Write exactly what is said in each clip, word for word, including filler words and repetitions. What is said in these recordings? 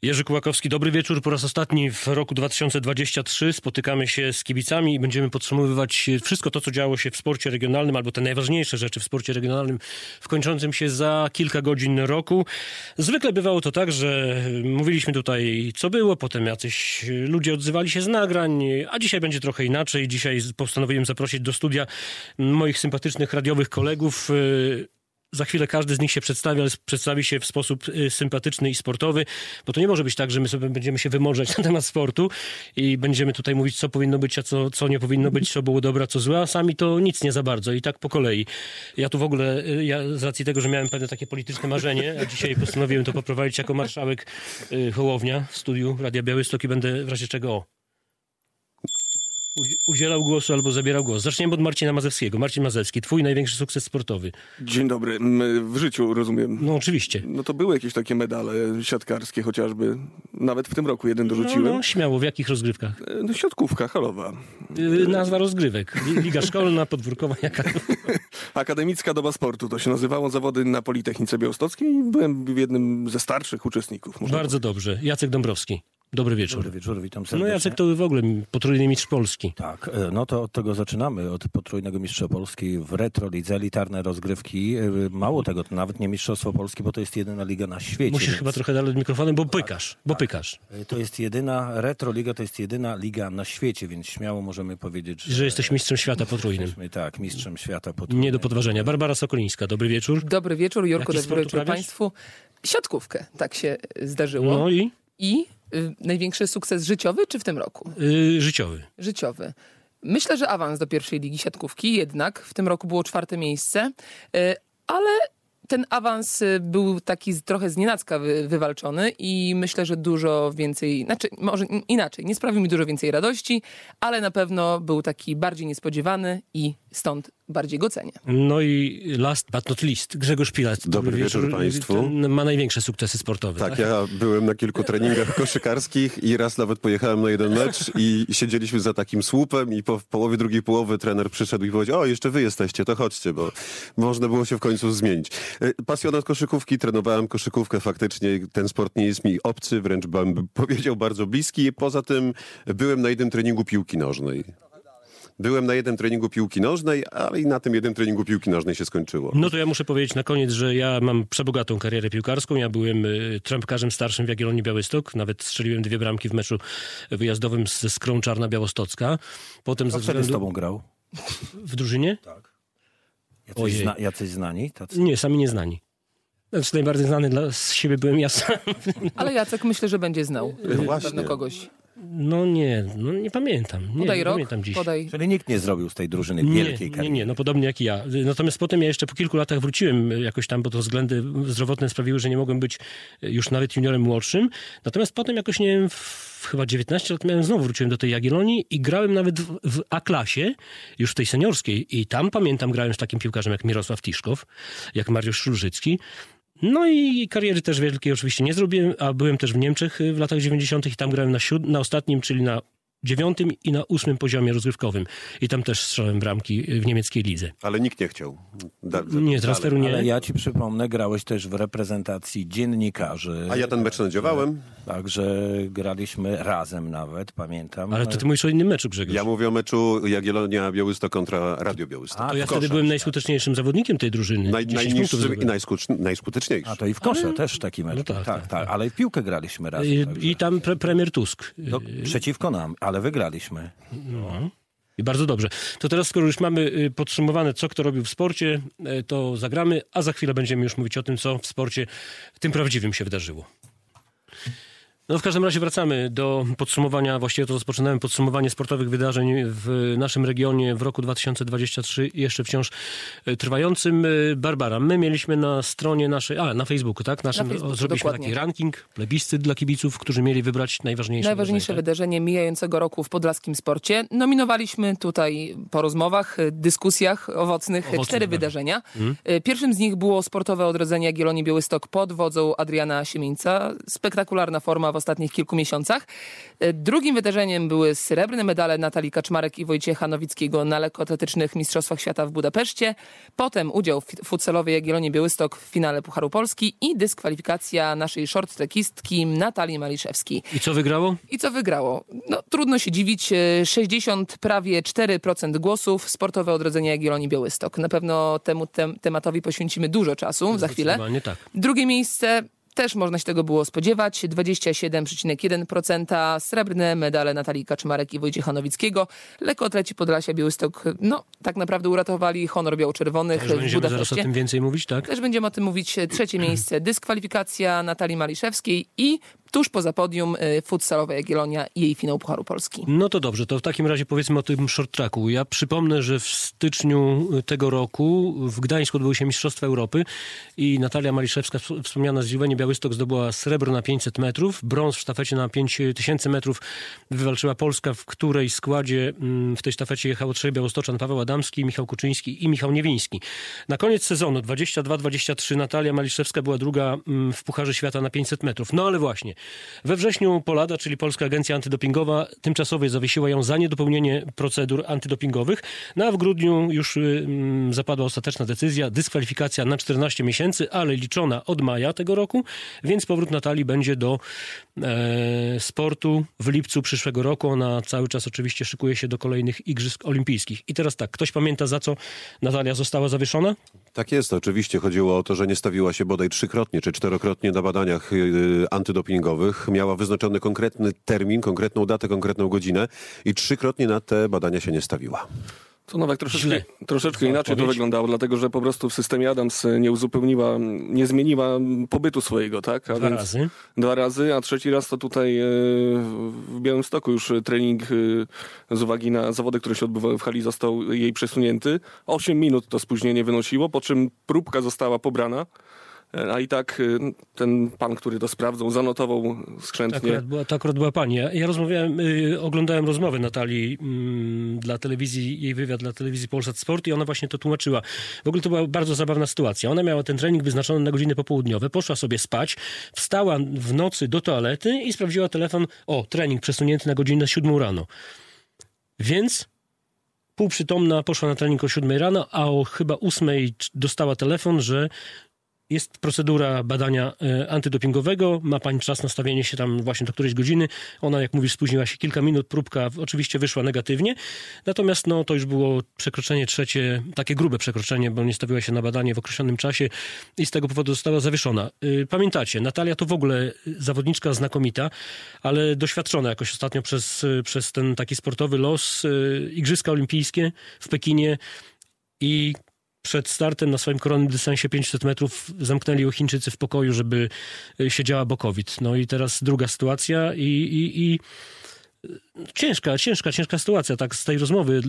Jerzy Kułakowski, dobry wieczór. Po raz ostatni w roku dwa tysiące dwudziestym trzecim spotykamy się z kibicami i będziemy podsumowywać wszystko to, co działo się w sporcie regionalnym, albo te najważniejsze rzeczy w sporcie regionalnym w kończącym się za kilka godzin roku. Zwykle bywało to tak, że mówiliśmy tutaj, co było, potem jacyś ludzie odzywali się z nagrań, a dzisiaj będzie trochę inaczej. Dzisiaj postanowiłem zaprosić do studia moich sympatycznych radiowych kolegów. Za chwilę każdy z nich się przedstawi, ale przedstawi się w sposób sympatyczny i sportowy, bo to nie może być tak, że my sobie będziemy się wymądrzać na temat sportu i będziemy tutaj mówić, co powinno być, a co, co nie powinno być, co było dobre, a co złe, a sami to nic nie za bardzo i tak po kolei. Ja tu w ogóle, ja z racji tego, że miałem pewne takie polityczne marzenie, a dzisiaj postanowiłem to poprowadzić jako marszałek Hołownia w studiu Radia Białystok i będę w razie czego o. Udzielał głosu albo zabierał głos. Zaczniemy od Marcina Mazewskiego. Marcin Mazewski, twój największy sukces sportowy. Dzień dobry. W życiu, rozumiem. No oczywiście. No to były jakieś takie medale siatkarskie chociażby. Nawet w tym roku jeden dorzuciłem. No, no śmiało. W jakich rozgrywkach? No siatkówka, halowa. Yy, nazwa rozgrywek. Liga szkolna, podwórkowa, jaka? Akademicka doba sportu. To się nazywało, zawody na Politechnice Białostockiej i byłem jednym ze starszych uczestników. Bardzo dobrze. Jacek Dąbrowski. Dobry wieczór. Dobry wieczór, witam serdecznie. No Jacek to w ogóle potrójny mistrz Polski. Tak, no to od tego zaczynamy, od potrójnego mistrza Polski w retro lidze, elitarne rozgrywki. Mało tego, to nawet nie mistrzostwo Polski, bo to jest jedyna liga na świecie. Musisz więc... chyba trochę dalej od mikrofonem, bo tak, pykasz, bo tak. pykasz. To jest jedyna, retro liga to jest jedyna liga na świecie, więc śmiało możemy powiedzieć, że... Że jesteś mistrzem świata potrójnym. Jesteśmy, tak, mistrzem świata potrójnym. Nie do podważenia. Barbara Sokolińska, dobry wieczór. Dobry wieczór, Jurku, Jaki dobry sport wieczór uprawiasz? Państwu. Siatkówkę, tak się zdarzyło. No i? I y, największy sukces życiowy, czy w tym roku? Yy, życiowy. Życiowy. Myślę, że awans do pierwszej ligi siatkówki, jednak w tym roku było czwarte miejsce, y, ale ten awans był taki trochę znienacka wy, wywalczony i myślę, że dużo więcej, znaczy może inaczej, nie sprawił mi dużo więcej radości, ale na pewno był taki bardziej niespodziewany i stąd bardziej go cenię. No i last but not least, Grzegorz Pilat. Dobry, Dobry wieczór, wieczór Państwu. Ten ma największe sukcesy sportowe. Tak, tak, ja byłem na kilku treningach koszykarskich i raz nawet pojechałem na jeden mecz i siedzieliśmy za takim słupem i po w połowie drugiej połowy trener przyszedł i powiedział: o, jeszcze wy jesteście, to chodźcie, bo można było się w końcu zmienić. Pasjonat koszykówki, trenowałem koszykówkę faktycznie, ten sport nie jest mi obcy, wręcz bym powiedział bardzo bliski. Poza tym byłem na jednym treningu piłki nożnej. Byłem na jednym treningu piłki nożnej, ale i na tym jednym treningu piłki nożnej się skończyło. No to ja muszę powiedzieć na koniec, że ja mam przebogatą karierę piłkarską. Ja byłem y, trampkarzem starszym w Jagiellonii Białystok. Nawet strzeliłem dwie bramki w meczu wyjazdowym ze Skrą Czarna Białostocka. Potem A ze wtedy względu... z tobą grał? W drużynie? Tak. Jacyś, zna, jacyś znani? Tacy? Nie, sami nieznani. Znaczy najbardziej znany dla siebie byłem ja sam. Ale Jacek myślę, że będzie znał Właśnie. pewno kogoś. No nie, no nie pamiętam. Nie, Podaj nie rok, pamiętam dziś. podaj. Czyli nikt nie zrobił z tej drużyny Nie, wielkiej nie, kariery. nie, no podobnie jak i ja. Natomiast potem ja jeszcze po kilku latach wróciłem jakoś tam, bo to względy zdrowotne sprawiły, że nie mogłem być już nawet juniorem młodszym. Natomiast potem jakoś, nie wiem, w, chyba dziewiętnaście lat miałem, znowu wróciłem do tej Jagiellonii i grałem nawet w, w A-klasie, już w tej seniorskiej i tam pamiętam, grałem z takim piłkarzem jak Mirosław Tiszkow, jak Mariusz Szulżycki. No i kariery też wielkiej oczywiście nie zrobiłem, a byłem też w Niemczech w latach dziewięćdziesiątych i tam grałem na, siód- na ostatnim, czyli na dziewiątym i na ósmym poziomie rozgrywkowym. I tam też strzelałem bramki w niemieckiej lidze. Ale nikt nie chciał. Da, Nie, transferu nie. Ale ja ci przypomnę, grałeś też w reprezentacji dziennikarzy. A ja ten mecz nadziewałem. Także graliśmy razem nawet, pamiętam. Ale to ty mówisz o innym meczu, Grzegorz. Ja mówię o meczu Jagiellonia Białystok kontra Radio Białystok. A, To ja w wtedy koszach, byłem tak. najskuteczniejszym zawodnikiem tej drużyny. Naj, dziesięć punktów najniższy i zdobyłem. najskutecz- najskuteczniejszy. A to i w kosze Ale- też taki mecz. No tak, tak, tak, tak, tak. Ale w piłkę graliśmy razem. I, także. I tam pre- premier Tusk. No, przeciwko nam, ale wygraliśmy. No. I bardzo dobrze. To teraz, skoro już mamy y, podsumowane, co kto robił w sporcie, y, to zagramy, a za chwilę będziemy już mówić o tym, co w sporcie tym prawdziwym się wydarzyło. No w każdym razie wracamy do podsumowania, właściwie to rozpoczynałem podsumowanie sportowych wydarzeń w naszym regionie w roku dwa tysiące dwudziestym trzecim, jeszcze wciąż trwającym. Barbara, my mieliśmy na stronie naszej, a na Facebooku, tak? Naszym, Na Facebooku, zrobiliśmy dokładnie. taki ranking, plebiscyt dla kibiców, którzy mieli wybrać najważniejsze Najważniejsze wydarzenie. wydarzenie mijającego roku w podlaskim sporcie. Nominowaliśmy tutaj po rozmowach, dyskusjach owocnych Owocnych, cztery tak. wydarzenia. Pierwszym z nich było sportowe odrodzenie Jagiellonii Białystok pod wodzą Adriana Siemieńca. Spektakularna forma w ostatnich kilku miesiącach. Drugim wydarzeniem były srebrne medale Natalii Kaczmarek i Wojciecha Nowickiego na lekkoatletycznych Mistrzostwach Świata w Budapeszcie. Potem udział w futsalowej Jagiellonii Białystok w finale Pucharu Polski i dyskwalifikacja naszej short-trackistki Natalii Maliszewskiej. I co wygrało? I co wygrało? No trudno się dziwić. sześćdziesiąt prawie cztery procent głosów. Sportowe odrodzenie Jagiellonii Białystok. Na pewno temu tem- tematowi poświęcimy dużo czasu za chwilę. Tak. Drugie miejsce. Też można się tego było spodziewać. dwadzieścia siedem przecinek jeden procent. Srebrne medale Natalii Kaczmarek i Wojciecha Nowickiego. Lekkoatleci Podlasia Białystok, no tak naprawdę uratowali honor biało-czerwonych Też w będziemy Budapeszcie. zaraz o tym więcej mówić, tak? Też będziemy o tym mówić. Trzecie miejsce dyskwalifikacja Natalii Maliszewskiej i tuż poza podium y, futsalowa Jagiellonia i jej finał Pucharu Polski. No to dobrze, to w takim razie powiedzmy o tym short tracku. Ja przypomnę, że w styczniu tego roku w Gdańsku odbyły się Mistrzostwa Europy i Natalia Maliszewska, wspomniana z Zieleni Białystok, zdobyła srebro na pięćset metrów, brąz w sztafecie na pięć tysięcy metrów wywalczyła Polska, w której składzie w tej sztafecie jechało trzech białostoczan: Paweł Adamski, Michał Kuczyński i Michał Niewiński. Na koniec sezonu dwadzieścia dwa dwadzieścia trzy Natalia Maliszewska była druga w Pucharze Świata na pięćset metrów. No ale właśnie, we wrześniu Polada, czyli Polska Agencja Antydopingowa, tymczasowo zawiesiła ją za niedopełnienie procedur antydopingowych, no a w grudniu już y, zapadła ostateczna decyzja, dyskwalifikacja na czternaście miesięcy, ale liczona od maja tego roku, więc powrót Natalii będzie do e, sportu w lipcu przyszłego roku. Ona cały czas oczywiście szykuje się do kolejnych Igrzysk Olimpijskich. I teraz tak, ktoś pamięta, za co Natalia została zawieszona? Tak jest, oczywiście chodziło o to, że nie stawiła się bodaj trzykrotnie czy czterokrotnie na badaniach yy, antydopingowych. Miała wyznaczony konkretny termin, konkretną datę, konkretną godzinę i trzykrotnie na te badania się nie stawiła. To Nowak troszeczkę, troszeczkę inaczej to wyglądało, dlatego że po prostu w systemie Adams nie uzupełniła, nie zmieniła pobytu swojego, tak? A Dwa więc razy. Dwa razy, a trzeci raz to tutaj e, w Białymstoku już trening e, z uwagi na zawody, które się odbywały w hali, został jej przesunięty. Osiem minut to spóźnienie wynosiło, po czym próbka została pobrana. A i tak ten pan, który to sprawdzał, zanotował To skrzętnie. akurat była, to akurat była pani. Ja, ja rozmawiałem, y, oglądałem rozmowę Natalii y, dla telewizji, jej wywiad dla telewizji Polsat Sport i ona właśnie to tłumaczyła. W ogóle to była bardzo zabawna sytuacja. Ona miała ten trening wyznaczony na godziny popołudniowe, poszła sobie spać, wstała w nocy do toalety i sprawdziła telefon, o, trening przesunięty na godzinę siódmą rano. Więc półprzytomna poszła na trening o siódmej rano, a o chyba ósmej dostała telefon, że jest procedura badania y, antydopingowego, ma pani czas na stawienie się tam właśnie do którejś godziny. Ona, jak mówisz, spóźniła się kilka minut, próbka oczywiście wyszła negatywnie, natomiast no, to już było przekroczenie trzecie, takie grube przekroczenie, bo nie stawiła się na badanie w określonym czasie i z tego powodu została zawieszona. Y, pamiętacie, Natalia to w ogóle zawodniczka znakomita, ale doświadczona jakoś ostatnio przez, y, przez ten taki sportowy los. Y, Igrzyska Olimpijskie w Pekinie i przed startem na swoim koronnym dystansie pięćset metrów zamknęli ją Chińczycy w pokoju, żeby siedziała Bokowit. No i teraz druga sytuacja i, i, i ciężka, ciężka, ciężka sytuacja. Tak z tej rozmowy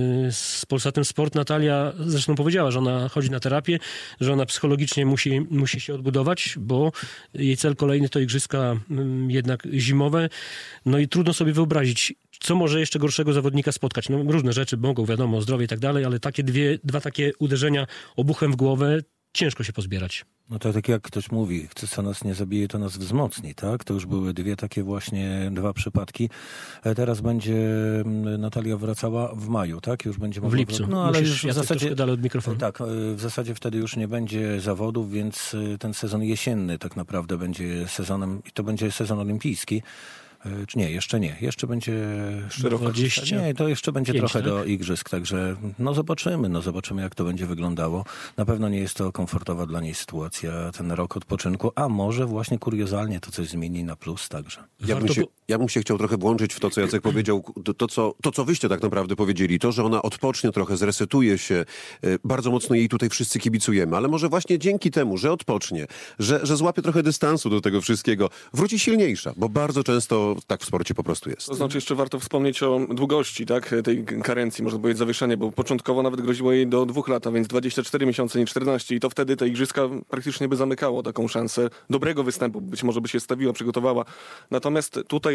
z Polsatem Sport Natalia zresztą powiedziała, że ona chodzi na terapię, że ona psychologicznie musi, musi się odbudować, bo jej cel kolejny to igrzyska jednak zimowe. No i trudno sobie wyobrazić, co może jeszcze gorszego zawodnika spotkać. No różne rzeczy mogą, wiadomo, zdrowie i tak dalej, ale takie dwie, dwa takie uderzenia obuchem w głowę ciężko się pozbierać. No to tak jak ktoś mówi, co nas nie zabije, to nas wzmocni, tak? To już były dwie takie właśnie, dwa przypadki. Teraz będzie Natalia wracała w maju, tak? Już będzie mogła... W lipcu. No ale Musisz, już w zasadzie... dalej od mikrofonu. Tak, w zasadzie wtedy już nie będzie zawodów, więc ten sezon jesienny tak naprawdę będzie sezonem i to będzie sezon olimpijski. Czy nie, jeszcze nie. Jeszcze będzie... dwadzieścia Nie, to jeszcze będzie pięć, trochę tak? do igrzysk, także no zobaczymy, no zobaczymy jak to będzie wyglądało. Na pewno nie jest to komfortowa dla niej sytuacja, ten rok odpoczynku, a może właśnie kuriozalnie to coś zmieni na plus także. Ja bym, się, ja bym się chciał trochę włączyć w to, co Jacek powiedział, to, to, co, to co wyście tak naprawdę powiedzieli, to, że ona odpocznie trochę, zresetuje się, bardzo mocno jej tutaj wszyscy kibicujemy, ale może właśnie dzięki temu, że odpocznie, że, że złapie trochę dystansu do tego wszystkiego, wróci silniejsza, bo bardzo często tak w sporcie po prostu jest. To znaczy jeszcze warto wspomnieć o długości, tak, tej karencji, można powiedzieć zawieszenia, bo początkowo nawet groziło jej do dwóch lat, a więc dwadzieścia cztery miesiące, nie czternaście i to wtedy te igrzyska praktycznie by zamykało taką szansę dobrego występu, być może by się stawiła, przygotowała. Natomiast tutaj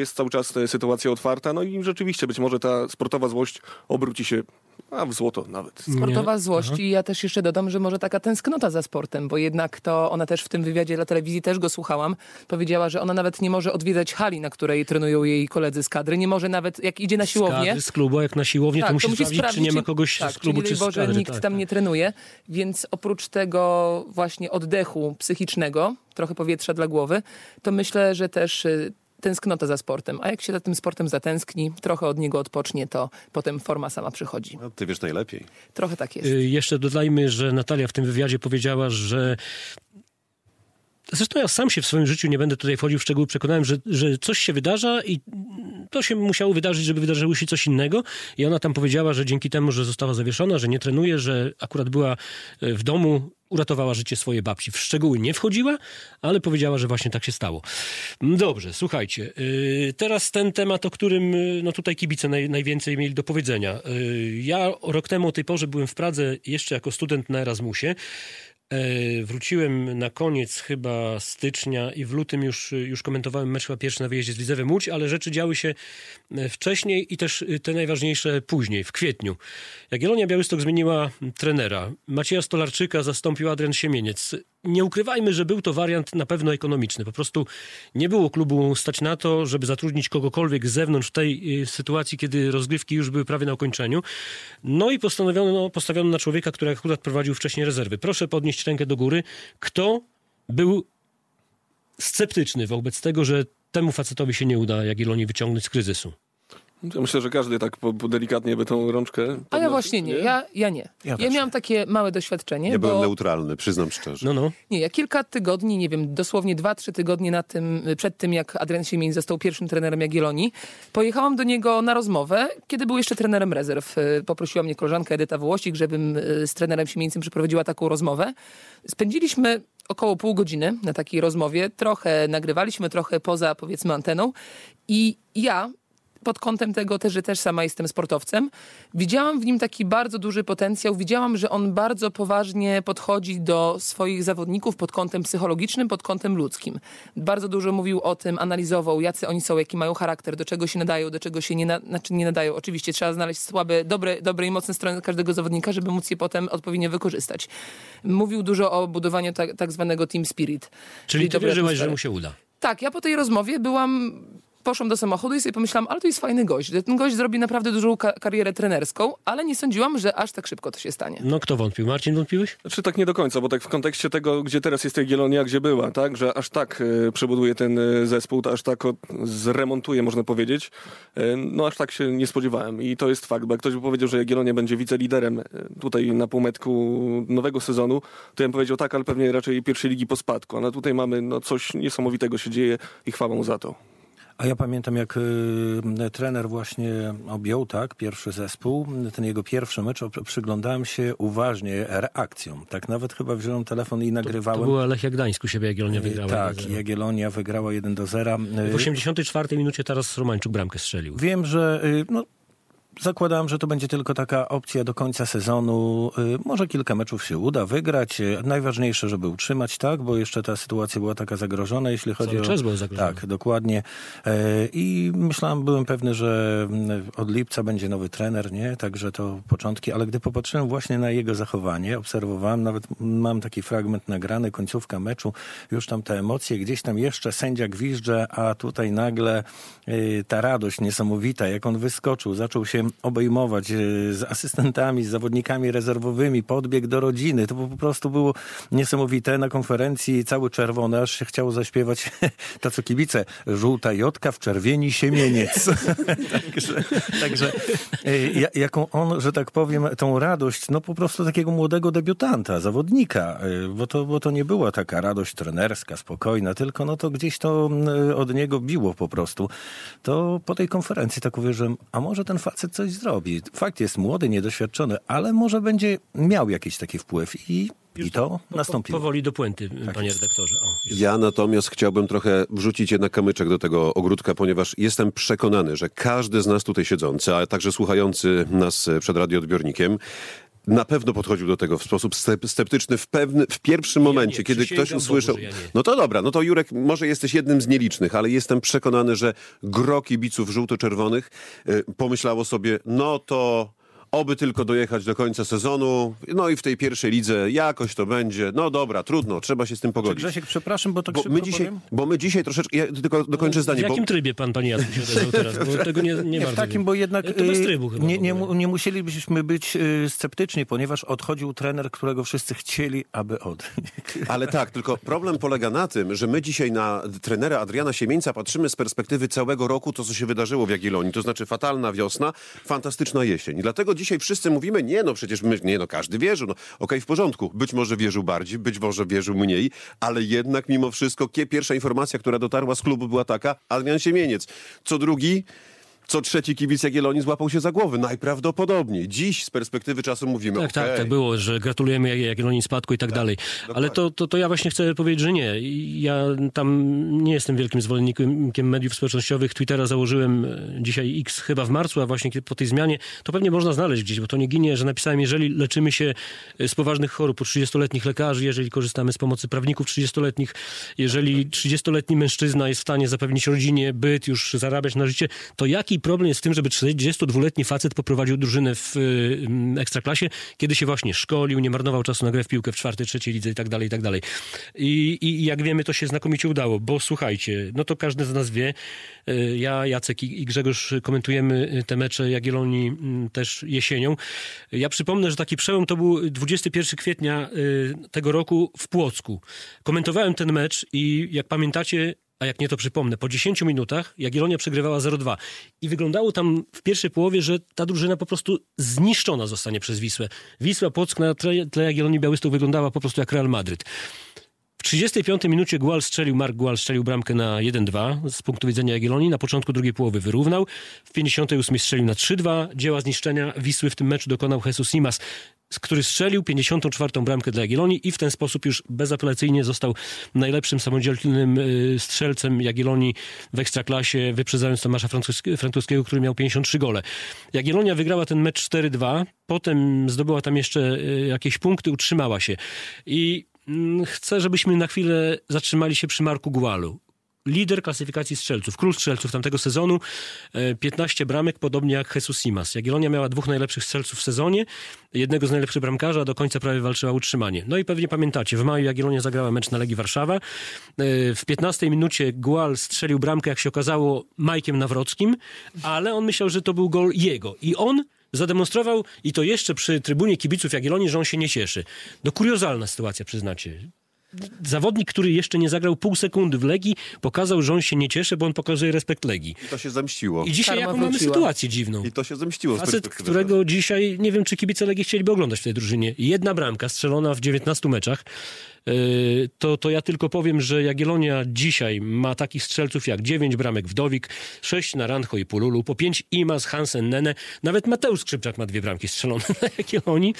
jest cały czas sytuacja otwarta, no i rzeczywiście być może ta sportowa złość obróci się a w złoto nawet. Sportowa złość i ja też jeszcze dodam, że może taka tęsknota za sportem, bo jednak to ona też w tym wywiadzie dla telewizji też go słuchałam, powiedziała, że ona nawet nie może odwiedzać hali, na której trenują jej koledzy z kadry, nie może nawet, jak idzie na siłownię. Z kadry, z klubu, jak na siłownię, tak, to musi, to musi sprawdzić, sprawdzić, czy nie ma kogoś tak, z klubu, czy, czy z Boże, kadry. nikt tak, tam tak. nie trenuje, więc oprócz tego właśnie oddechu psychicznego, trochę powietrza dla głowy, to myślę, że też tęsknota za sportem. A jak się za tym sportem zatęskni, trochę od niego odpocznie, to potem forma sama przychodzi. No, ty wiesz najlepiej. Trochę tak jest. Y, Jeszcze dodajmy, że Natalia w tym wywiadzie powiedziała, że zresztą ja sam się w swoim życiu, nie będę tutaj wchodził w szczegóły, przekonałem, że, że coś się wydarza i to się musiało wydarzyć, żeby wydarzyło się coś innego. I ona tam powiedziała, że dzięki temu, że została zawieszona, że nie trenuje, że akurat była w domu, uratowała życie swojej babci. W szczegóły nie wchodziła, ale powiedziała, że właśnie tak się stało. Dobrze, słuchajcie. Yy, teraz ten temat, o którym no tutaj kibice naj, najwięcej mieli do powiedzenia. Yy, ja rok temu o tej porze byłem w Pradze jeszcze jako student na Erasmusie. Wróciłem na koniec chyba stycznia i w lutym już, już komentowałem mecz chyba pierwszy na wyjeździe z Widzewem Łódź, ale rzeczy działy się wcześniej i też te najważniejsze później, w kwietniu. Jagiellonia Białystok zmieniła trenera. Macieja Stolarczyka zastąpił Adrian Siemieniec. Nie ukrywajmy, że był to wariant na pewno ekonomiczny. Po prostu nie było klubu stać na to, żeby zatrudnić kogokolwiek z zewnątrz w tej sytuacji, kiedy rozgrywki już były prawie na ukończeniu. No i postanowiono, postawiono na człowieka, który akurat prowadził wcześniej rezerwy. Proszę podnieść rękę do góry. Kto był sceptyczny wobec tego, że temu facetowi się nie uda Jagiellonii wyciągnąć z kryzysu? Ja myślę, że każdy tak po, po delikatnie by tą rączkę podnosił. A ja właśnie nie, ja, ja nie. Ja Ja, też miałam takie małe doświadczenie, Ja bo... byłem neutralny, przyznam szczerze. No, no. Nie, ja kilka tygodni, nie wiem, dosłownie dwa, trzy tygodnie na tym, przed tym, jak Adrian Siemień został pierwszym trenerem Jagiellonii, pojechałam do niego na rozmowę, kiedy był jeszcze trenerem rezerw. Poprosiła mnie koleżanka Edyta Wołosik, żebym z trenerem Siemieńcem przeprowadziła taką rozmowę. Spędziliśmy około pół godziny na takiej rozmowie. Trochę nagrywaliśmy, trochę poza, powiedzmy, anteną. I ja... pod kątem tego też, że też sama jestem sportowcem, widziałam w nim taki bardzo duży potencjał. Widziałam, że on bardzo poważnie podchodzi do swoich zawodników pod kątem psychologicznym, pod kątem ludzkim. Bardzo dużo mówił o tym, analizował, jacy oni są, jaki mają charakter, do czego się nadają, do czego się nie, na, znaczy nie nadają. Oczywiście trzeba znaleźć słabe, dobre, dobre i mocne strony każdego zawodnika, żeby móc je potem odpowiednio wykorzystać. Mówił dużo o budowaniu tak, tak zwanego team spirit. Czyli ty dobrej wierzyłaś, atmosfery. że mu się uda? Tak, ja po tej rozmowie byłam... Poszłam do samochodu i sobie pomyślałam, ale to jest fajny gość. Ten gość zrobi naprawdę dużą ka- karierę trenerską, ale nie sądziłam, że aż tak szybko to się stanie. No kto wątpił? Marcin, wątpiłeś? Znaczy tak nie do końca, bo tak w kontekście tego, gdzie teraz jest Jagiellonia, gdzie była, tak, że aż tak e, przebuduje ten e, zespół, to aż tak o, zremontuje, można powiedzieć, e, no aż tak się nie spodziewałem i to jest fakt, bo jak ktoś by powiedział, że Jagiellonia będzie wiceliderem e, tutaj na półmetku nowego sezonu, to ja bym powiedział tak, ale pewnie raczej pierwszej ligi po spadku, a no tutaj mamy no, coś niesamowitego się dzieje i chwała mu za to. A ja pamiętam, jak y, trener właśnie objął, tak, pierwszy zespół, ten jego pierwszy mecz, przyglądałem się uważnie reakcjom. Tak nawet chyba wziąłem telefon i nagrywałem. To była Lechia Gdańsk, u siebie Jagiellonia wygrała. Tak, Jagiellonia wygrała jeden do zera. W osiemdziesiątej czwartej minucie Taras Romańczuk bramkę strzelił. Wiem, że y, no, zakładałem, że to będzie tylko taka opcja do końca sezonu. Może kilka meczów się uda wygrać. Najważniejsze, żeby utrzymać, tak, bo jeszcze ta sytuacja była taka zagrożona, jeśli chodzi Cały o... czas był zagrożony. Tak, dokładnie. I myślałem, byłem pewny, że od lipca będzie nowy trener, nie? Także to początki, ale gdy popatrzyłem właśnie na jego zachowanie, obserwowałem, nawet mam taki fragment nagrany, końcówka meczu, już tam te emocje, gdzieś tam jeszcze sędzia gwizdże, a tutaj nagle ta radość niesamowita, jak on wyskoczył, zaczął się obejmować z asystentami, z zawodnikami rezerwowymi, podbieg do rodziny. To po prostu było niesamowite. Na konferencji cały czerwony, aż się chciało zaśpiewać to, co kibice. Żółta jotka w czerwieni siemieniec. także, także jaką on, że tak powiem, tą radość, no po prostu takiego młodego debiutanta, zawodnika, bo to, bo to nie była taka radość trenerska, spokojna, tylko no to gdzieś to od niego biło po prostu. To po tej konferencji tak uwierzyłem, a może ten facet coś zrobi. Fakt jest młody, niedoświadczony, ale może będzie miał jakiś taki wpływ i, i to no, nastąpiło. Powoli do puenty, tak panie jest. redaktorze. O, ja natomiast chciałbym trochę wrzucić jednak kamyczek do tego ogródka, ponieważ jestem przekonany, że każdy z nas tutaj siedzący, a także słuchający nas przed radioodbiornikiem, na pewno podchodził do tego w sposób sceptyczny w, pewny, w pierwszym momencie, nie, kiedy ktoś usłyszał... Bogu, ja no to dobra, no to Jurek, może jesteś jednym z nielicznych, ale jestem przekonany, że gro kibiców żółto-czerwonych y, pomyślało sobie, no to... Oby tylko dojechać do końca sezonu, no i w tej pierwszej lidze jakoś to będzie. No dobra, trudno, trzeba się z tym pogodzić. Grzesiek, przepraszam, bo tak bo szybko my dzisiaj, powiem. Bo my dzisiaj troszeczkę, ja tylko dokończę zdanie. W jakim bo... trybie pan, panie Jacek, się odezwał teraz? Bo tego nie, nie, Nie, w bardzo takim, wiem. bo jednak To bez trybu chyba nie, w nie, ogóle. mu- nie musielibyśmy być y, sceptyczni, ponieważ odchodził trener, którego wszyscy chcieli, aby odejść. Ale tak, tylko problem polega na tym, że my dzisiaj na trenera Adriana Siemieńca patrzymy z perspektywy całego roku, to co się wydarzyło w Jagiellonii. To znaczy fatalna wiosna, fantastyczna jesień. I dlatego dzisiaj wszyscy mówimy, nie no, przecież my, nie no, każdy wierzył. No, okej, w porządku. Być może wierzył bardziej, być może wierzył mniej, ale jednak mimo wszystko kie- pierwsza informacja, która dotarła z klubu była taka, Adrian Siemieniec. Co drugi... Co trzeci kibic Jagiellonii złapał się za głowę. Najprawdopodobniej. Dziś z perspektywy czasu mówimy, Tak, tak, okej. tak było, że gratulujemy Jak- Jagiellonii spadku i tak, dalej. Ale to, to, to ja właśnie chcę powiedzieć, że nie. Ja tam nie jestem wielkim zwolennikiem mediów społecznościowych. Twittera założyłem dzisiaj X chyba w marcu, a właśnie po tej zmianie to pewnie można znaleźć gdzieś, bo to nie ginie, że napisałem, jeżeli leczymy się z poważnych chorób u trzydziestoletnich lekarzy, jeżeli korzystamy z pomocy prawników trzydziestoletnich, jeżeli trzydziestoletni mężczyzna jest w stanie zapewnić rodzinie byt, już zarabiać na życie, to jaki problem jest z tym, żeby trzydziestodwuletni facet poprowadził drużynę w y, Ekstraklasie, kiedy się właśnie szkolił, nie marnował czasu na grę w piłkę w czwartej, trzeciej lidze i tak dalej, i tak dalej. I, I jak wiemy, to się znakomicie udało, bo słuchajcie, no to każdy z nas wie, y, ja, Jacek i, i Grzegorz komentujemy te mecze Jagiellonii y, też jesienią. Ja przypomnę, że taki przełom to był dwudziestego pierwszego kwietnia y, tego roku w Płocku. Komentowałem ten mecz i jak pamiętacie, a jak nie, to przypomnę, po dziesięciu minutach Jagiellonia przegrywała zero dwa. I wyglądało tam w pierwszej połowie, że ta drużyna po prostu zniszczona zostanie przez Wisłę. Wisła Płock na tle, tle Jagiellonii Białystok wyglądała po prostu jak Real Madryt. W trzydziestej piątej minucie Gual strzelił, Mark Gual strzelił bramkę na jeden dwa z punktu widzenia Jagiellonii. Na początku drugiej połowy wyrównał. W pięćdziesiątej ósmej strzelił na trzy dwa. Dzieła zniszczenia Wisły w tym meczu dokonał Jesus Simas, który strzelił pięćdziesiątą czwartą bramkę dla Jagiellonii i w ten sposób już bezapelacyjnie został najlepszym samodzielnym strzelcem Jagiellonii w Ekstraklasie, wyprzedzając Tomasza Frankowskiego, który miał pięćdziesiąt trzy gole. Jagiellonia wygrała ten mecz cztery dwa, potem zdobyła tam jeszcze jakieś punkty, utrzymała się. I chcę, żebyśmy na chwilę zatrzymali się przy Marku Gualu. Lider klasyfikacji strzelców, król strzelców tamtego sezonu, piętnaście bramek, podobnie jak Jesus Simas. Jagiellonia miała dwóch najlepszych strzelców w sezonie, jednego z najlepszych bramkarzy, a do końca prawie walczyła o utrzymanie. No i pewnie pamiętacie, w maju Jagiellonia zagrała mecz na Legii Warszawa. W piętnastej minucie Gual strzelił bramkę, jak się okazało, Majkiem Nawrockim, ale on myślał, że to był gol jego. I on zademonstrował, i to jeszcze przy trybunie kibiców Jagiellonii, że on się nie cieszy. No kuriozalna sytuacja, przyznacie. Zawodnik, który jeszcze nie zagrał pół sekundy w Legii, pokazał, że on się nie cieszy, bo on pokazuje respekt Legii. I to się zemściło. I dzisiaj Karma jaką mamy wróciła. sytuację dziwną. I to się zemściło. z Facet, perspektywy którego dzisiaj, nie wiem, czy kibice Legii chcieliby oglądać w tej drużynie. Jedna bramka strzelona w dziewiętnastu meczach. Yy, to, to ja tylko powiem, że Jagiellonia dzisiaj ma takich strzelców jak dziewięć bramek Wdowik, sześć Naranjo i Pululu, po pięć Imaz, Hansen, Nene. Nawet Mateusz Skrzypczak ma dwie bramki strzelone na Jagiellonii.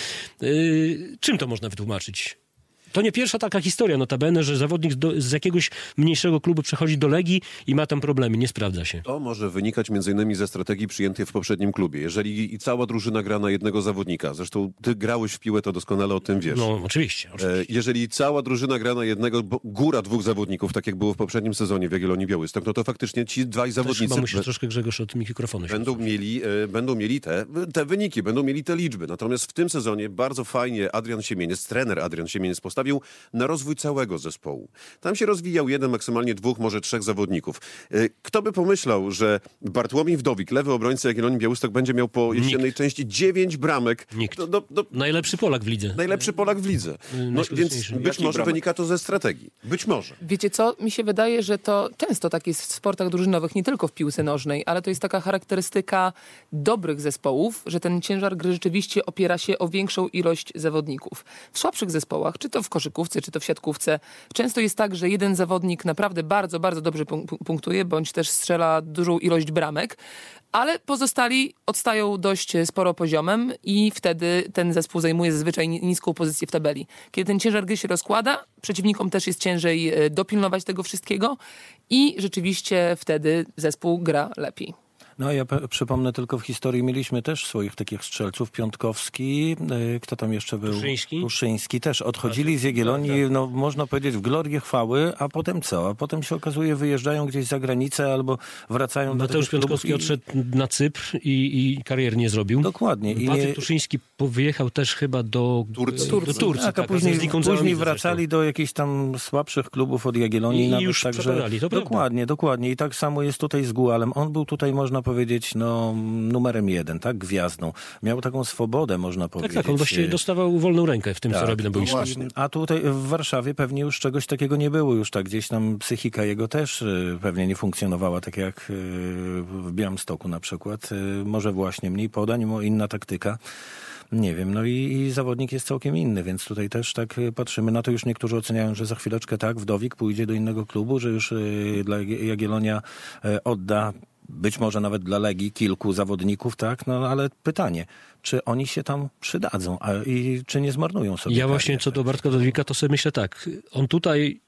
Yy, czym to można wytłumaczyć? To nie pierwsza taka historia, notabene, że zawodnik do, z jakiegoś mniejszego klubu przechodzi do Legii i ma tam problemy, nie sprawdza się. To może wynikać między innymi ze strategii przyjętej w poprzednim klubie. Jeżeli i cała drużyna gra na jednego zawodnika, zresztą ty grałeś w piłę, to doskonale o tym wiesz. No, oczywiście. oczywiście. E, Jeżeli cała drużyna gra na jednego, bo góra dwóch zawodników, tak jak było w poprzednim sezonie w Jagiellonii Białystok, no to faktycznie ci dwaj Też zawodnicy chyba musisz be- troszkę, Grzegorz, od mikrofonu się będą mieli, e, będą mieli te, te wyniki, będą mieli te liczby. Natomiast w tym sezonie bardzo fajnie Adrian Siemieniec, trener Adrian Siemieniec postawił na rozwój całego zespołu. Tam się rozwijał jeden, maksymalnie dwóch, może trzech zawodników. E, Kto by pomyślał, że Bartłomiej Wdowik, lewy obrońca Jagiellonii Białystok, będzie miał po jesiennej Nikt. części dziewięć bramek. Nikt. Do, do, do, Najlepszy Polak w lidze. najlepszy Polak w lidze. No, więc najskuteczniejszy. być Jaki może bramek? wynika to ze strategii. Być może. Wiecie co? Mi się wydaje, że to często tak jest w sportach drużynowych, nie tylko w piłce nożnej, ale to jest taka charakterystyka dobrych zespołów, że ten ciężar gry rzeczywiście opiera się o większą ilość zawodników. W słabszych zespołach, czy to w koszykówce, czy to w siatkówce, często jest tak, że jeden zawodnik naprawdę bardzo, bardzo dobrze punk- punktuje, bądź też strzela dużą ilość bramek, ale pozostali odstają dość sporo poziomem i wtedy ten zespół zajmuje zazwyczaj ni- niską pozycję w tabeli. Kiedy ten ciężar gry się rozkłada, przeciwnikom też jest ciężej e, dopilnować tego wszystkiego i rzeczywiście wtedy zespół gra lepiej. No ja pe- przypomnę tylko, w historii mieliśmy też swoich takich strzelców. Piątkowski, y, kto tam jeszcze był? Tuszyński. Tuszyński też. Odchodzili z Jagiellonii, no można powiedzieć, w glorię chwały, a potem co? A potem się okazuje, wyjeżdżają gdzieś za granicę albo wracają do Mateusz tych klubów Piątkowski i... odszedł na Cypr i, i kariery nie zrobił. Dokładnie. I Patryk nie... Tuszyński wyjechał też chyba do Turcji. Do Turcji, do Turcji Tak, a tak, później, z Liką Załamidze później zresztą. wracali do jakichś tam słabszych klubów od Jagiellonii. I- i nawet, już także przepadali, to prawda. Dokładnie, dokładnie. I tak samo jest tutaj z Gualem. On był tutaj, można powiedzieć, no, numerem jeden, tak? Gwiazdą. Miał taką swobodę, można Tak, powiedzieć. tak, on właściwie dostawał wolną rękę w tym, co Tak, robi na no boisku. właśnie. A tutaj w Warszawie pewnie już czegoś takiego nie było. Już tak gdzieś tam psychika jego też y, pewnie nie funkcjonowała, tak jak y, w Białymstoku na przykład. Y, może właśnie mniej podań, mo- inna taktyka. Nie wiem, no i, i zawodnik jest całkiem inny, więc tutaj też tak y, patrzymy na to. Już niektórzy oceniają, że za chwileczkę tak, Wdowik pójdzie do innego klubu, że już y, dla Jagie- Jagiellonia y, odda być może nawet dla Legii kilku zawodników, tak? No ale pytanie, czy oni się tam przydadzą a, i czy nie zmarnują sobie Ja właśnie kariery? co do Bartka Wdowika, to sobie myślę tak, on tutaj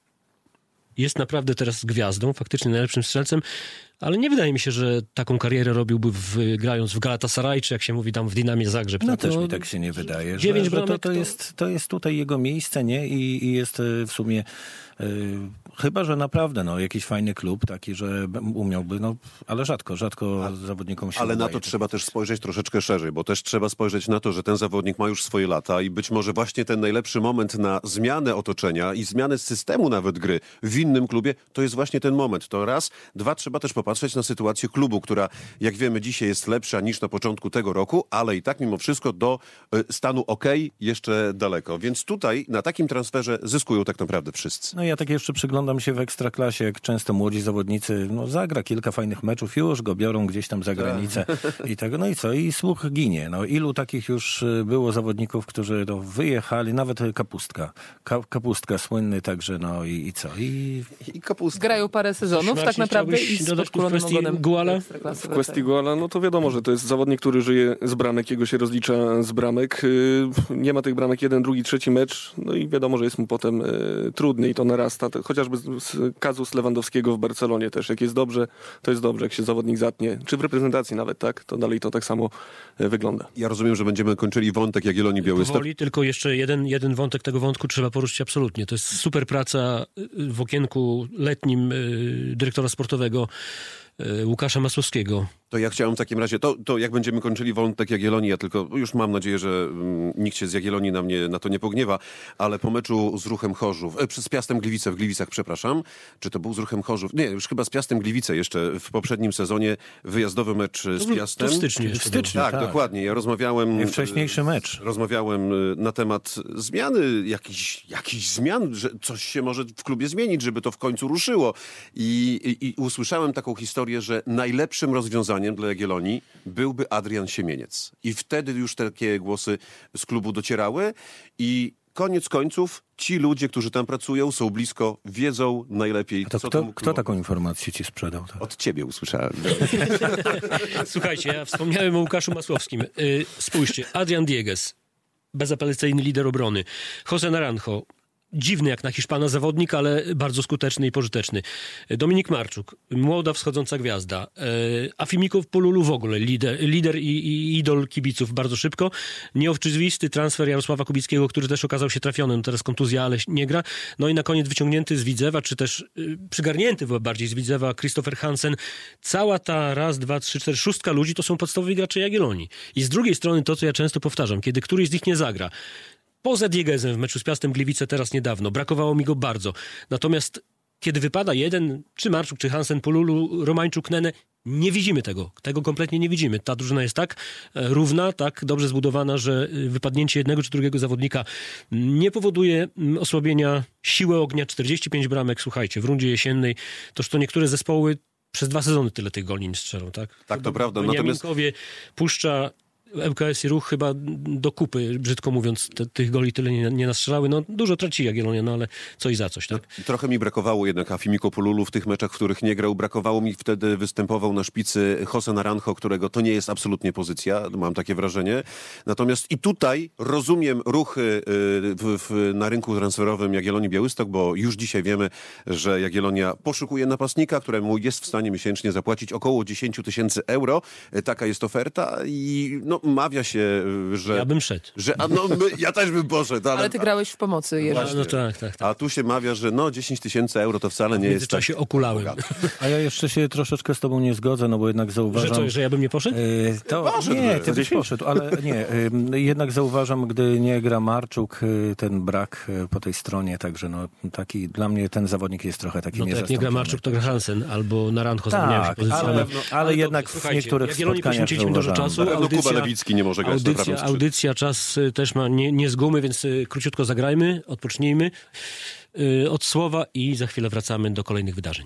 jest naprawdę teraz gwiazdą, faktycznie najlepszym strzelcem, ale nie wydaje mi się, że taką karierę robiłby w, grając w Galatasaray, czy jak się mówi tam w Dinamie Zagrzeb. No tak? też mi tak się nie wydaje, że, dziewięć że to, bramek to, to- jest, to jest tutaj jego miejsce, nie? I, i jest y, w sumie y, chyba, że naprawdę no, jakiś fajny klub taki, że b- umiałby, no ale rzadko, rzadko zawodnikom się Ale na udaje. to trzeba też spojrzeć troszeczkę szerzej, bo też trzeba spojrzeć na to, że ten zawodnik ma już swoje lata i być może właśnie ten najlepszy moment na zmianę otoczenia i zmianę systemu nawet gry w innym klubie, to jest właśnie ten moment. To raz. Dwa, trzeba też popatrzeć na sytuację klubu, która, jak wiemy, dzisiaj jest lepsza niż na początku tego roku, ale i tak mimo wszystko do y, stanu okej jeszcze daleko. Więc tutaj na takim transferze zyskują tak naprawdę wszyscy. No ja tak jeszcze przyglądam się w Ekstraklasie, jak często młodzi zawodnicy, no zagra kilka fajnych meczów, już go biorą gdzieś tam za granicę i tego, no i co? I słuch ginie. No ilu takich już y, było zawodników, którzy no, wyjechali, nawet Kapustka. Ka- Kapustka słynny także, no i, i co? I I kapustka. Grają parę sezonów Marcin, tak naprawdę chciałbyś i z dodać tu w podkulonym kwestii ogonem Guala? do Ekstraklasy W wracają. kwestii Goala, no to wiadomo, że to jest zawodnik, który żyje z bramek, jego się rozlicza z bramek. Yy, Nie ma tych bramek jeden, drugi, trzeci mecz, no i wiadomo, że jest mu potem yy, trudny i to narasta. To, chociażby z- z kazus Lewandowskiego w Barcelonie też. Jak jest dobrze, to jest dobrze. Jak się zawodnik zatnie, czy w reprezentacji nawet, tak, to dalej to tak samo yy, wygląda. Ja rozumiem, że będziemy kończyli wątek Jagiellonii Białystok. Powoli, tylko jeszcze jeden, jeden wątek tego wątku trzeba poruszyć absolutnie. To jest super praca y, w okienku letnim y, dyrektora sportowego y, Łukasza Masłowskiego. To ja chciałem w takim razie, to, to jak będziemy kończyli wątek Jagiellonii, ja tylko już mam nadzieję, że mm, nikt się z Jagiellonii na mnie na to nie pogniewa, ale po meczu z Ruchem Chorzów, e, z Piastem Gliwice, w Gliwicach, przepraszam, czy to był z Ruchem Chorzów? Nie, już chyba z Piastem Gliwice jeszcze w poprzednim sezonie, wyjazdowy mecz z To Piastem. w styczniu jeszcze W styczniu. Tak, tak. dokładnie. Ja rozmawiałem... Wcześniejszy mecz. Rozmawiałem y, na temat zmiany, jakichś, jakichś zmian, że coś się może w klubie zmienić, żeby to w końcu ruszyło. I, i, i usłyszałem taką historię, że najlepszym rozwiązaniem dla Jagiellonii byłby Adrian Siemieniec. I wtedy już takie głosy z klubu docierały i koniec końców ci ludzie, którzy tam pracują, są blisko, wiedzą najlepiej, to co kto, temu kto klubowi. taką informację ci sprzedał? Tak? Od ciebie usłyszałem. Słuchajcie, ja wspomniałem o Łukaszu Masłowskim. Y, Spójrzcie, Adrian Diegues, bezapelacyjny lider obrony. Jose Naranjo, dziwny jak na Hiszpana zawodnik, ale bardzo skuteczny i pożyteczny. Dominik Marczuk, młoda wschodząca gwiazda. Afimikow Polulu w ogóle, lider, lider i, i idol kibiców bardzo szybko. Nieoczywisty transfer Jarosława Kubickiego, który też okazał się trafiony. No teraz kontuzja, ale nie gra. No i na koniec wyciągnięty z Widzewa, czy też y, przygarnięty bardziej z Widzewa Christopher Hansen. Cała ta raz, dwa, trzy, cztery, szóstka ludzi to są podstawowi gracze Jagiellonii. I z drugiej strony to, co ja często powtarzam, kiedy któryś z nich nie zagra, poza Dieguesem w meczu z Piastem Gliwice teraz niedawno. Brakowało mi go bardzo. Natomiast kiedy wypada jeden, czy Marczuk, czy Hansen, Polulu, Romańczuk, Nene, nie widzimy tego. Tego kompletnie nie widzimy. Ta drużyna jest tak e, równa, tak dobrze zbudowana, że e, wypadnięcie jednego czy drugiego zawodnika nie powoduje m, osłabienia siły ognia. czterdzieści pięć bramek, słuchajcie, w rundzie jesiennej. Toż to niektóre zespoły przez dwa sezony tyle tych goli nie strzelą, tak? Tak, to prawda. Natomiast... Natomiast Beniaminkowie puszcza ŁKS i Ruch chyba do kupy, brzydko mówiąc, te, tych goli tyle nie, nie nastrzelały. No dużo traci Jagiellonia, no ale co i za coś, tak? Trochę mi brakowało jednak Afimi Kopululu w tych meczach, w których nie grał. Brakowało mi wtedy, występował na szpicy Jose Naranjo, którego to nie jest absolutnie pozycja, mam takie wrażenie. Natomiast i tutaj rozumiem ruchy w, w, na rynku transferowym Jagiellonii Białystok, bo już dzisiaj wiemy, że Jagiellonia poszukuje napastnika, któremu jest w stanie miesięcznie zapłacić około dziesięć tysięcy euro. Taka jest oferta i no, mawia się, że... Ja bym szedł. Że, a no, my, ja też bym poszedł. Ale, ale ty grałeś w pomocy, Jerzy. A, no tak, tak, tak. A tu się mawia, że no dziesięć tysięcy euro to wcale nie W jest tak... międzyczasie okulałem. A ja jeszcze się troszeczkę z tobą nie zgodzę, no bo jednak zauważam... Że co, że ja bym nie poszedł? Yy, to, Poszedł, nie, że- ty byś poszedł, ale nie. Yy, jednak zauważam, gdy nie gra Marczuk, yy, ten brak yy, po tej stronie, także no taki, dla mnie ten zawodnik jest trochę taki No to jak nie gra niezastąpiony. Marczuk, to gra Hansen albo Naranjo, zapomniałem się Tak, pozycji. ale, ale to, jednak w słuchajcie, niektórych Jagiellonii spotkaniach poświęciliśmy dużo zauważam. czasu. Na pewno Kuba Audycja- Lewicki nie może grać na Audycja, prawym skrzydle. audycja, czas y, też ma nie, nie z gumy, więc y, króciutko zagrajmy, odpocznijmy y, od słowa i za chwilę wracamy do kolejnych wydarzeń.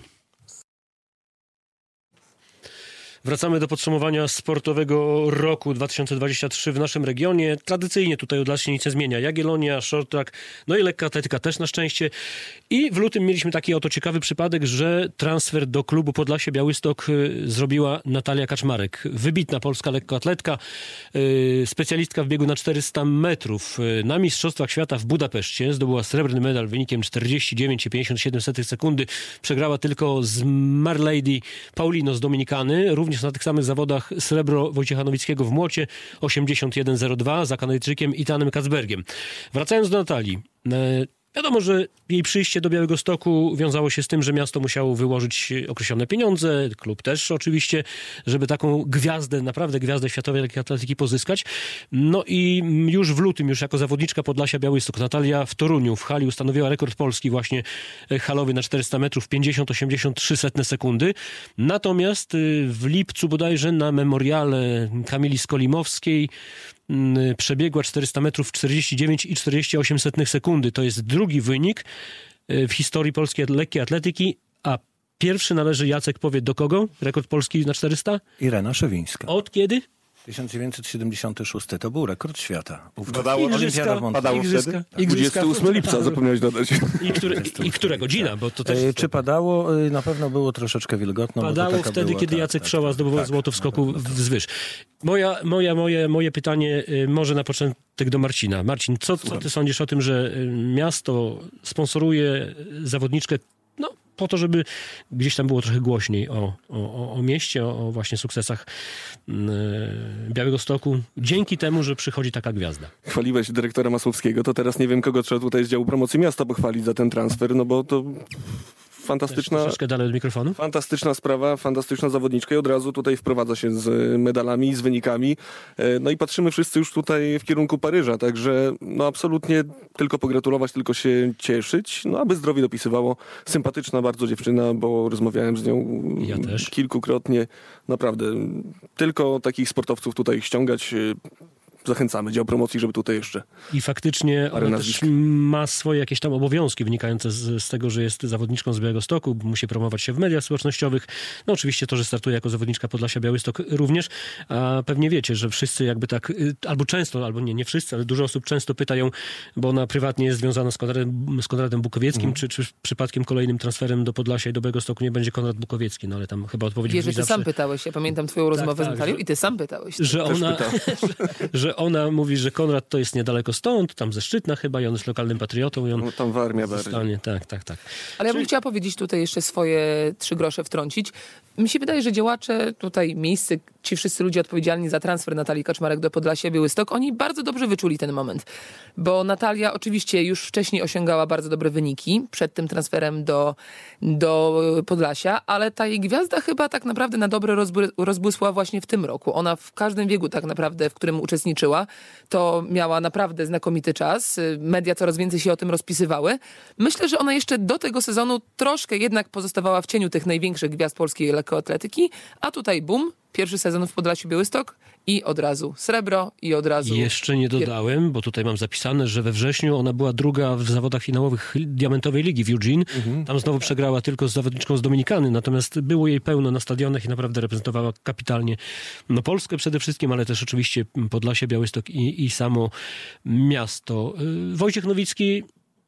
Wracamy do podsumowania sportowego roku dwa tysiące dwudziestego trzeciego w naszym regionie. Tradycyjnie tutaj od lat się nic nie zmienia. Jagiellonia, short track, no i lekka atletyka też na szczęście. I w lutym mieliśmy taki oto ciekawy przypadek, że transfer do klubu Podlasie Białystok y, zrobiła Natalia Kaczmarek. Wybitna polska lekkoatletka, y, specjalistka w biegu na czterysta metrów. Y, na Mistrzostwach Świata w Budapeszcie zdobyła srebrny medal wynikiem czterdzieści dziewięć przecinek pięćdziesiąt siedem sekundy. Przegrała tylko z Marlady Paulino z Dominikany. Również na tych samych zawodach srebro Wojciecha Nowickiego w młocie osiemdziesiąt jeden zero dwa za Kanadyjczykiem Itanem Kacbergiem. Wracając do Natalii. E, wiadomo, że jej przyjście do Białegostoku wiązało się z tym, że miasto musiało wyłożyć określone pieniądze, klub też oczywiście, żeby taką gwiazdę, naprawdę gwiazdę światowej lekkiej atletyki pozyskać. No i już w lutym, już jako zawodniczka Podlasia Białystok, Natalia w Toruniu w hali ustanowiła rekord polski właśnie halowy na czterysta metrów, pięćdziesiąt osiemdziesiąt trzy sekundy. Natomiast w lipcu bodajże na memoriale Kamili Skolimowskiej przebiegła czterysta metrów czterdzieści dziewięć przecinek czterdzieści osiem sekundy. To jest drugi wynik w historii polskiej lekkiej atletyki, a pierwszy należy, Jacek powie, do kogo? Rekord polski na czterysta? Irena Szewińska. Od kiedy? tysiąc dziewięćset siedemdziesiąty szósty to był rekord świata. Padało- Olimpiada w Montrealu. Padało Igrzyska, wtedy? igrzyska. dwudziestego ósmego lipca zapomniałeś dodać. I, które, i która godzina? Bo to też E, Czy padało? E, Na pewno było troszeczkę wilgotno. bo to padało taka wtedy, była, kiedy tak, Jacek tak, Przoła tak, zdobywał tak, złoto w na skoku pewno. wzwyż. Moja, moja, moje, moje pytanie y, może na początek do Marcina. Marcin, co, co ty sądzisz o tym, że y, miasto sponsoruje zawodniczkę, no po to, żeby gdzieś tam było trochę głośniej o, o, o mieście, o, o właśnie sukcesach y, Białegostoku, dzięki temu, że przychodzi taka gwiazda. Chwaliłeś dyrektora Masłowskiego, to teraz nie wiem, kogo trzeba tutaj z działu promocji miasta pochwalić za ten transfer, no bo to fantastyczna... Troszeczkę dalej od mikrofonu. Fantastyczna sprawa, fantastyczna zawodniczka i od razu tutaj wprowadza się z medalami, z wynikami. E, No i patrzymy wszyscy już tutaj w kierunku Paryża, także no absolutnie tylko pogratulować, tylko się cieszyć. No aby zdrowie dopisywało. Sympatyczna bardzo dziewczyna, bo rozmawiałem z nią Ja też. kilkukrotnie. Naprawdę, tylko takich sportowców tutaj ściągać. e, Zachęcamy dział promocji, żeby tutaj jeszcze... I faktycznie Parę ona nazwisk. też ma swoje jakieś tam obowiązki wynikające z, z tego, że jest zawodniczką z Białegostoku, musi promować się w mediach społecznościowych. No oczywiście to, że startuje jako zawodniczka Podlasia Białystok również. A pewnie wiecie, że wszyscy jakby tak, y, albo często, albo nie, nie wszyscy, ale dużo osób często pytają, bo ona prywatnie jest związana z Konradem, z Konradem Bukowieckim, Mhm. czy, czy przypadkiem kolejnym transferem do Podlasia i do Białegostoku nie będzie Konrad Bukowiecki, no ale tam chyba odpowiedź Jerzy, brzmi ty zawsze, sam pytałeś, ja pamiętam twoją rozmowę tak, z Natalią że- i ty sam pytałeś. że Też ona, pytał. że, że ona mówi, że Konrad to jest niedaleko stąd, tam ze Szczytna chyba i on jest lokalnym patriotą i on No, tam Warmia bardziej. zostanie, tak, tak, tak. Ale ja bym chciała powiedzieć tutaj jeszcze swoje trzy grosze wtrącić. Mi się wydaje, że działacze tutaj, miejscy, ci wszyscy ludzie odpowiedzialni za transfer Natalii Kaczmarek do Podlasia Białystok, oni bardzo dobrze wyczuli ten moment. Bo Natalia oczywiście już wcześniej osiągała bardzo dobre wyniki przed tym transferem do, do Podlasia, ale ta jej gwiazda chyba tak naprawdę na dobre rozbły, rozbłysła właśnie w tym roku. Ona w każdym biegu tak naprawdę, w którym uczestniczyła, to miała naprawdę znakomity czas. Media coraz więcej się o tym rozpisywały. Myślę, że ona jeszcze do tego sezonu troszkę jednak pozostawała w cieniu tych największych gwiazd polskiej lekkoatletyki, a tutaj bum, pierwszy sezon w Podlasiu Białystok i od razu srebro i od razu... I jeszcze nie dodałem, bo tutaj mam zapisane, że we wrześniu ona była druga w zawodach finałowych Diamentowej Ligi w Eugene. Mhm. Tam znowu przegrała tylko z zawodniczką z Dominikany, natomiast było jej pełno na stadionach i naprawdę reprezentowała kapitalnie no, Polskę przede wszystkim, ale też oczywiście Podlasie, Białystok i, i samo miasto. Wojciech Nowicki,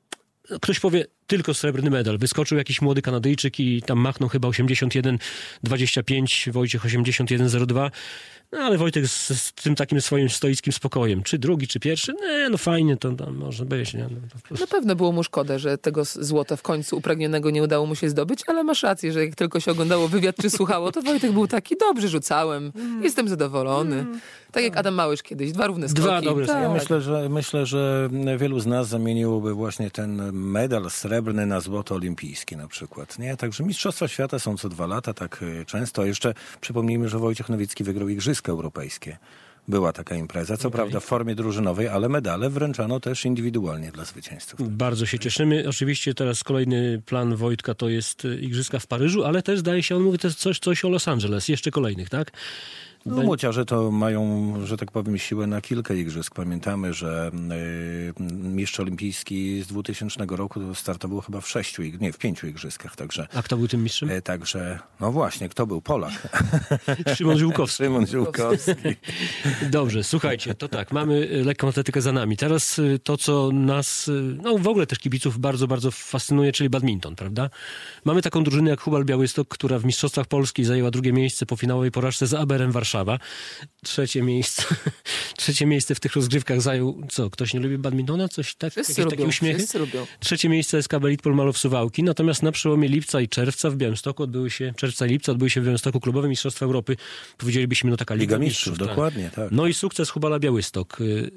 ktoś powie, tylko srebrny medal. Wyskoczył jakiś młody Kanadyjczyk i tam machnął chyba osiemdziesiąt jeden dwadzieścia pięć, Wojciech osiemdziesiąt jeden zero dwa. No ale Wojtek z, z tym takim swoim stoickim spokojem. Czy drugi, czy pierwszy? Nie, no fajnie, to tam może być. Nie? No, na pewno było mu szkoda, że tego złota w końcu upragnionego nie udało mu się zdobyć, ale masz rację, że jak tylko się oglądało wywiad czy słuchało, to Wojtek był taki, dobrze rzucałem, jestem zadowolony. Tak jak Adam Małysz kiedyś, dwa równe skoki. Dwa dobre tak. Ja myślę, że, myślę, że wielu z nas zamieniłoby właśnie ten medal srebrny na złoto olimpijskie na przykład. Nie? Także Mistrzostwa Świata są co dwa lata, tak często. A jeszcze przypomnijmy, że Wojciech Nowicki wygrał Igrzyska Europejskie. Była taka impreza, co okay. prawda w formie drużynowej, ale medale wręczano też indywidualnie dla zwycięzców. Bardzo się cieszymy. Oczywiście teraz kolejny plan Wojtka to jest Igrzyska w Paryżu, ale też zdaje się, on mówi też coś, coś o Los Angeles, jeszcze kolejnych, tak? No, młociarze to mają, że tak powiem, siłę na kilka igrzysk. Pamiętamy, że y, mistrz olimpijski z dwutysięcznego roku startował chyba w sześciu, nie, w pięciu igrzyskach. Także, a kto był tym mistrzem? Y, także, no właśnie, kto był? Polak. Szymon Ziółkowski. Szymon Ziółkowski. Dobrze, słuchajcie, to tak, mamy lekką atletykę za nami. Teraz to, co nas, no w ogóle też kibiców bardzo, bardzo fascynuje, czyli badminton, prawda? Mamy taką drużynę jak Hubal Białystok, która w Mistrzostwach Polski zajęła drugie miejsce po finałowej porażce z Aberem Warszawa. Trzecie miejsce. Trzecie miejsce w tych rozgrywkach zajął, co, ktoś nie lubi badmintona? Coś tak? Wszyscy Jakieś lubią, takie uśmiechy? wszyscy lubią. Trzecie miejsce S K B Litpol Malow Suwałki, natomiast na przełomie lipca i czerwca w Białymstoku odbyły się, czerwca i lipca odbyły się w Białymstoku klubowe Mistrzostwa Europy. Powiedzielibyśmy, no taka Liga, Liga Mistrzów. Mistrzów, dokładnie, tak. No i sukces Hubala Białystok.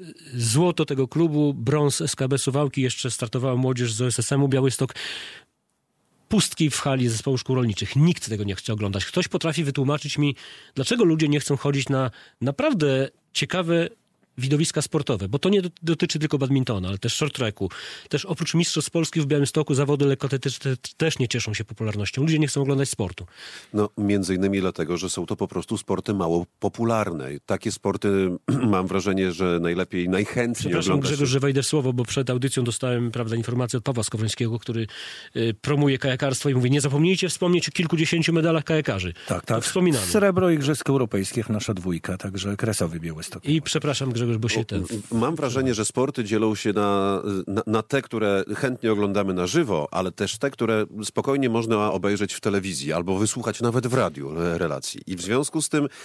Złoto tego klubu, brąz S K B Suwałki, jeszcze startowała młodzież z O S S M u Białystok. Pustki w hali zespołu szkół rolniczych. Nikt tego nie chce oglądać. Ktoś potrafi wytłumaczyć mi, dlaczego ludzie nie chcą chodzić na naprawdę ciekawe widowiska sportowe, bo to nie dotyczy tylko badmintona, ale też short tracku. Też oprócz Mistrzostw Polski w Białymstoku zawody lekkoatletyczne też nie cieszą się popularnością. Ludzie nie chcą oglądać sportu. No, między innymi dlatego, że są to po prostu sporty mało popularne. Takie sporty, mam wrażenie, że najlepiej, najchętniej Przepraszam, ogląda się. Grzegorz, że wejdę w słowo, bo przed audycją dostałem, prawda, informację od Pawła Skowrońskiego, który y, promuje kajakarstwo i mówi, nie zapomnijcie wspomnieć o kilkudziesięciu medalach kajakarzy. Tak, tak. To wspominamy. Srebro Igrzysk Europejskich, nasza dwójka, także Kresowy Białystok. I przepraszam, Grzegorz, bo się ten... Mam wrażenie, że sporty dzielą się na, na, na te, które chętnie oglądamy na żywo, ale też te, które spokojnie można obejrzeć w telewizji albo wysłuchać nawet w radiu relacji. I w związku z tym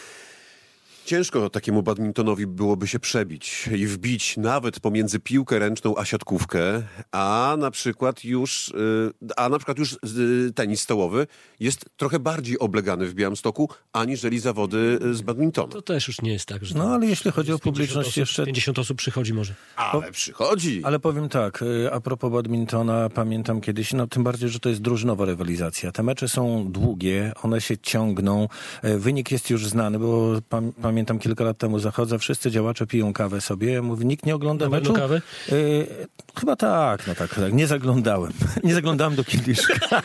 ciężko takiemu badmintonowi byłoby się przebić i wbić nawet pomiędzy piłkę ręczną a siatkówkę, a na przykład już, a na przykład już tenis stołowy jest trochę bardziej oblegany w Białymstoku, aniżeli zawody z badmintonu. To też już nie jest tak, że... No ale jeśli chodzi o publiczność osób, jeszcze... pięćdziesiąt osób przychodzi może. Ale przychodzi. Ale powiem tak, a propos badmintona, pamiętam kiedyś, no tym bardziej, że to jest drużynowa rywalizacja. Te mecze są długie, one się ciągną, wynik jest już znany, bo pam- pamiętam kilka lat temu zachodzę, wszyscy działacze piją kawę sobie, ja mówię, nikt nie ogląda Na meczu. kawę? Y- chyba tak, no tak, tak, nie zaglądałem. Nie zaglądałem do kieliszka.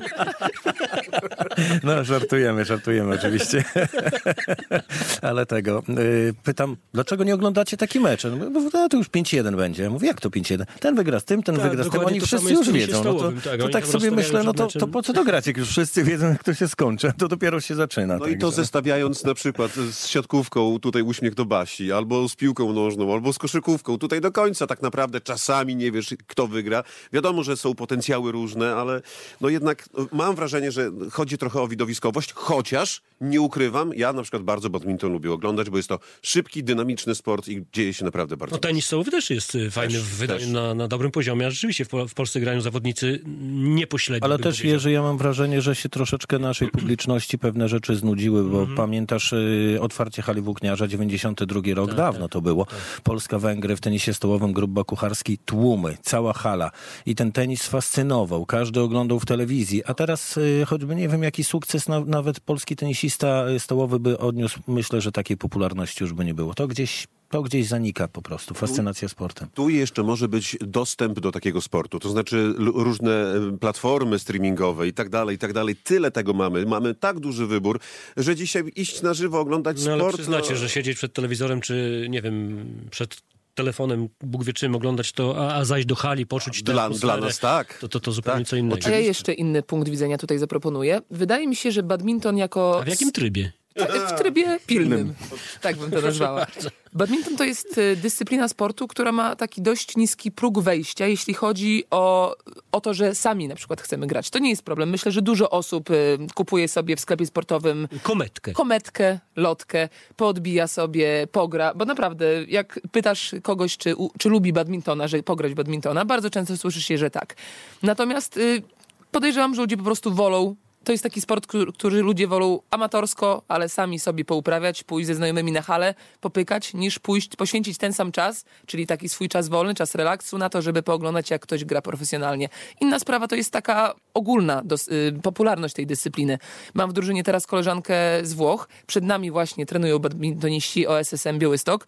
No, żartujemy, żartujemy oczywiście. Ale tego, y- pytam, dlaczego nie oglądacie taki mecz? No, no to już pięć jeden będzie. Ja mówię, jak to pięć jeden? Ten wygra z tym, ten tak, wygra z tym, dokładnie oni to wszyscy samo jest już w wiedzą. No to, stołowym, tak, to oni tak tam sobie myślę, no to, meczem. to po co to grać, jak już wszyscy wiedzą, jak to się skończy, to dopiero się zaczyna. No i to zestawiając na przykład z siatkówką, tutaj uśmiech do Basi, albo z piłką nożną, albo z koszykówką, tutaj do końca tak naprawdę czasami nie wiesz, kto wygra. Wiadomo, że są potencjały różne, ale no jednak mam wrażenie, że chodzi trochę o widowiskowość, chociaż nie ukrywam, ja na przykład bardzo badminton lubię oglądać, bo jest to szybki, dynamiczny sport i dzieje się naprawdę bardzo. No tenis stołowy też jest fajny Też, w wydaniu też. Na, na dobrym poziomie, a rzeczywiście w, Pol- w Polsce grają zawodnicy niepośredni. Ale bym też, powiedział. Jerzy, ja mam wrażenie, że się troszeczkę naszej publiczności pewne rzeczy znudziły, bo mm-hmm. pamiętasz y, otwarcie hali Włókniarza, dziewięćdziesiąty drugi rok, tak, dawno tak, to było. tak. Polska-Węgry w tenisie stołowym, Grubba Kucharski, tłumy, cała hala. I ten tenis fascynował, każdy oglądał w telewizji, a teraz y, choćby nie wiem jaki sukces na, nawet polski tenisista stołowy by odniósł, myślę, że takiej popularności już by nie było. To gdzieś to gdzieś zanika po prostu, fascynacja sportem. Tu jeszcze może być dostęp do takiego sportu, to znaczy l- różne platformy streamingowe i tak dalej, i tak dalej. Tyle tego mamy. Mamy tak duży wybór, że dzisiaj iść na żywo, oglądać No sport... ale przyznacie, no... że siedzieć przed telewizorem, czy nie wiem, przed telefonem, Bóg wie czym, oglądać to, a, a zajść do hali, poczuć tę Dla, atmosferę, dla nas tak. to, to, to zupełnie Tak, co innego. A ja jeszcze inny punkt widzenia tutaj zaproponuję. Wydaje mi się, że badminton jako... A w jakim trybie? W trybie pilnym. Tak bym to nazwała. Badminton to jest y, dyscyplina sportu, która ma taki dość niski próg wejścia, jeśli chodzi o, o to, że sami na przykład chcemy grać. To nie jest problem. Myślę, że dużo osób y, kupuje sobie w sklepie sportowym Kometkę. kometkę, lotkę, poodbija sobie, pogra, bo naprawdę jak pytasz kogoś, czy, u, czy lubi badmintona, że pograć w badmintona, bardzo często słyszysz się, że tak. Natomiast y, podejrzewam, że ludzie po prostu wolą. To jest taki sport, który, który ludzie wolą amatorsko, ale sami sobie pouprawiać, pójść ze znajomymi na halę, popykać, niż pójść, poświęcić ten sam czas, czyli taki swój czas wolny, czas relaksu na to, żeby pooglądać, jak ktoś gra profesjonalnie. Inna sprawa to jest taka ogólna dos, y, popularność tej dyscypliny. Mam w drużynie teraz koleżankę z Włoch. Przed nami właśnie trenują badmintoniści O S S M Białystok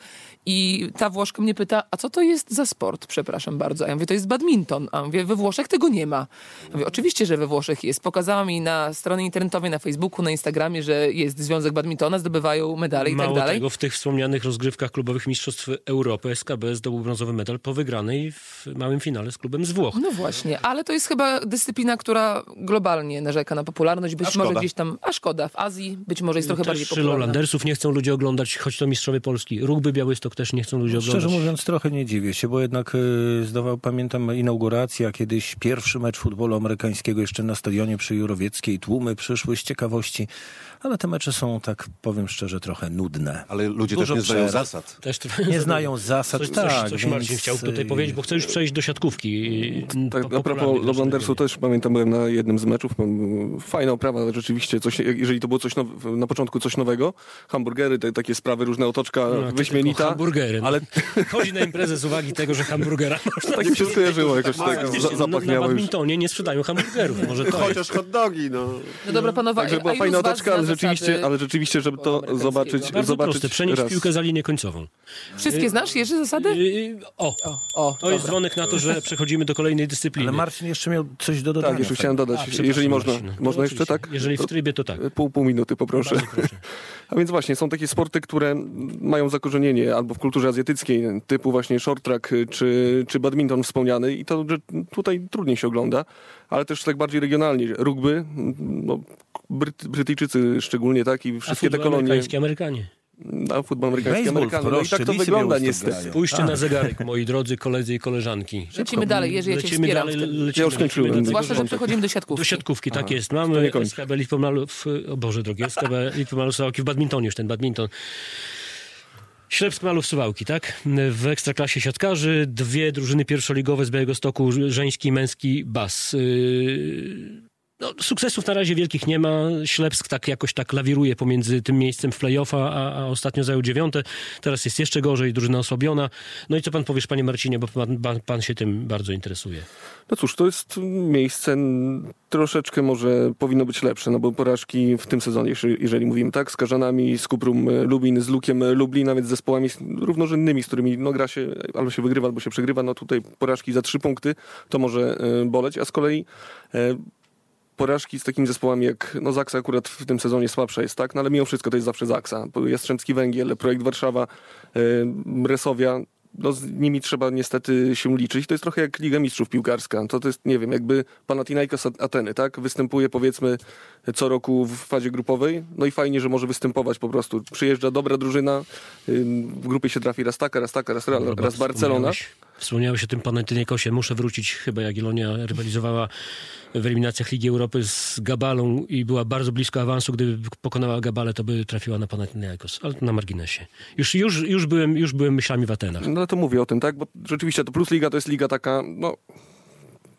i ta Włoszka mnie pyta, a co to jest za sport? Przepraszam bardzo. A ja mówię, to jest badminton. A ja mówię, we Włoszech tego nie ma. Ja mówię, oczywiście, że we Włoszech jest. Pokazała mi na stronie internetowej, na Facebooku, na Instagramie, że jest Związek Badmintona, zdobywają medale i Mało tak dalej. tego, w tych wspomnianych rozgrywkach klubowych Mistrzostw Europy S K B zdobył brązowy medal po wygranej w małym finale z klubem z Włoch. No właśnie, ale to jest chyba dyscyplina, która globalnie narzeka na popularność. Być A może szkoda. gdzieś tam, a szkoda, w Azji być może jest trochę bardziej Też popularna. Lowlandersów nie chcą ludzie oglądać, choć to mistrzowie Polski. Rugby Białystok też nie chcą ludzie oglądać. Szczerze mówiąc, trochę nie dziwię się, bo jednak y, zdawał, pamiętam inauguracja, kiedyś pierwszy mecz futbolu amerykańskiego jeszcze na stadionie przy Jurowieckiej. Tłumy przyszły z ciekawości, ale te mecze są, tak powiem szczerze, trochę nudne. Ale ludzie Dużo też nie znają przerw. zasad. Też trochę Nie znają zasad, Coś, tak. coś, coś więc, Marcin chciał tutaj y, powiedzieć, bo chcę już przejść do siatkówki. Tak, Po- a propos popularnej Lowlandersu naszej też pamiętam, byłem na jednym z meczów. m, Fajna oprawa, ale rzeczywiście, coś, jeżeli to było coś now, na początku coś nowego, hamburgery, te, takie sprawy, różne otoczka, No, to wyśmienita. tylko hamburgery. No. Ale Chodzi na imprezę z uwagi tego, że hamburgera można... tak mi się skojarzyło, jakoś tak Faktycznie, za- no, zapach na miało już. badmintonie nie sprzedają hamburgerów. Może to Chociaż hot dogi, no. No dobra, panowie, Także a była ilu fajna z was otoczka, ale zna rzeczywiście, zasady ale rzeczywiście, żeby to amerykańskiego? zobaczyć, Bardzo zobaczyć proste, przenieść raz. piłkę za linię końcową. Wszystkie znasz, Jerzy, zasady? Yy, O, O, o, to jest dobra. dzwonek na to, że przechodzimy do kolejnej dyscypliny. Ale Marcin jeszcze miał coś do dodania. Tak, jeszcze chciałem dodać, A, przepraszam, jeżeli można. Marcin. No, Można jeszcze oczywiście. tak? Jeżeli w To- trybie, to tak. Pół, pół minuty poproszę. Bardzo proszę. A więc właśnie, są takie sporty, które mają zakorzenienie albo w kulturze azjatyckiej, typu właśnie short track czy, czy badminton wspomniany i to że tutaj trudniej się ogląda, ale też tak bardziej regionalnie. Rugby, no, Bryty, Brytyjczycy szczególnie, tak, i A wszystkie te futbol kolonie. amerykański, Amerykanie. A futbol amerykański, Baseball, amerykanie. No i proszę, tak to Lisy wygląda Białystok niestety. grają. Spójrzcie Tak. na zegarek, moi drodzy koledzy i koleżanki. Lecimy dalej, Jerzy, ja cię Lecimy wspieram dalej, w tym. lecimy, Ja już skończyłem. lecimy do- Zwłaszcza, że przechodzimy do siatkówki. Do siatkówki, tak Aha, jest. to Mamy nie kończ. S K B Litwomalów, o Boże drogi, S K B Litwomalów Suwałki w badmintonie już ten badminton. Ślepsk Malów Suwałki, tak? W ekstraklasie siatkarzy, dwie drużyny pierwszoligowe z Białegostoku, żeński i męski bas. Yy... No, sukcesów na razie wielkich nie ma. Ślepsk tak jakoś tak lawiruje pomiędzy tym miejscem w play-offa, a, a ostatnio zajął dziewiąte. Teraz jest jeszcze gorzej, drużyna osłabiona. No i co pan powiesz, panie Marcinie, bo pan, pan, pan się tym bardzo interesuje. No cóż, to jest miejsce n- troszeczkę może powinno być lepsze, no bo porażki w tym sezonie, jeżeli- jeżeli mówimy tak, z Karzanami, z Kuprum e, Lubin, z Lukiem e, Lublin, nawet z zespołami s- równorzędnymi, z którymi no, gra się, albo się wygrywa, albo się przegrywa, no tutaj porażki za trzy punkty, to może e, boleć, a z kolei e, porażki z takimi zespołami jak, no Zaksa akurat w tym sezonie słabsza jest, tak, no ale mimo wszystko to jest zawsze Zaksa. Jastrzębski Węgiel, Projekt Warszawa, e, Resowia, no z nimi trzeba niestety się liczyć. To jest trochę jak Liga Mistrzów piłkarska. To, to jest, nie wiem, jakby Panathinaikos Ateny, tak? Występuje powiedzmy co roku w fazie grupowej, no i fajnie, że może występować po prostu. Przyjeżdża dobra drużyna, ym, w grupie się trafi raz taka, raz taka, raz, Real, Dobra, raz Barcelona. Wspomniałeś, wspomniałeś o tym Panathinaikosie. Muszę wrócić, chyba Jagiellonia rywalizowała w eliminacjach Ligi Europy z Gabalą i była bardzo blisko awansu. Gdyby pokonała Gabalę, to by trafiła na Panathinaikos, ale to na marginesie. Już, już, już, byłem, już byłem myślami w Atenach. No to mówię o tym, tak? Bo rzeczywiście to Plus Liga to jest liga taka, no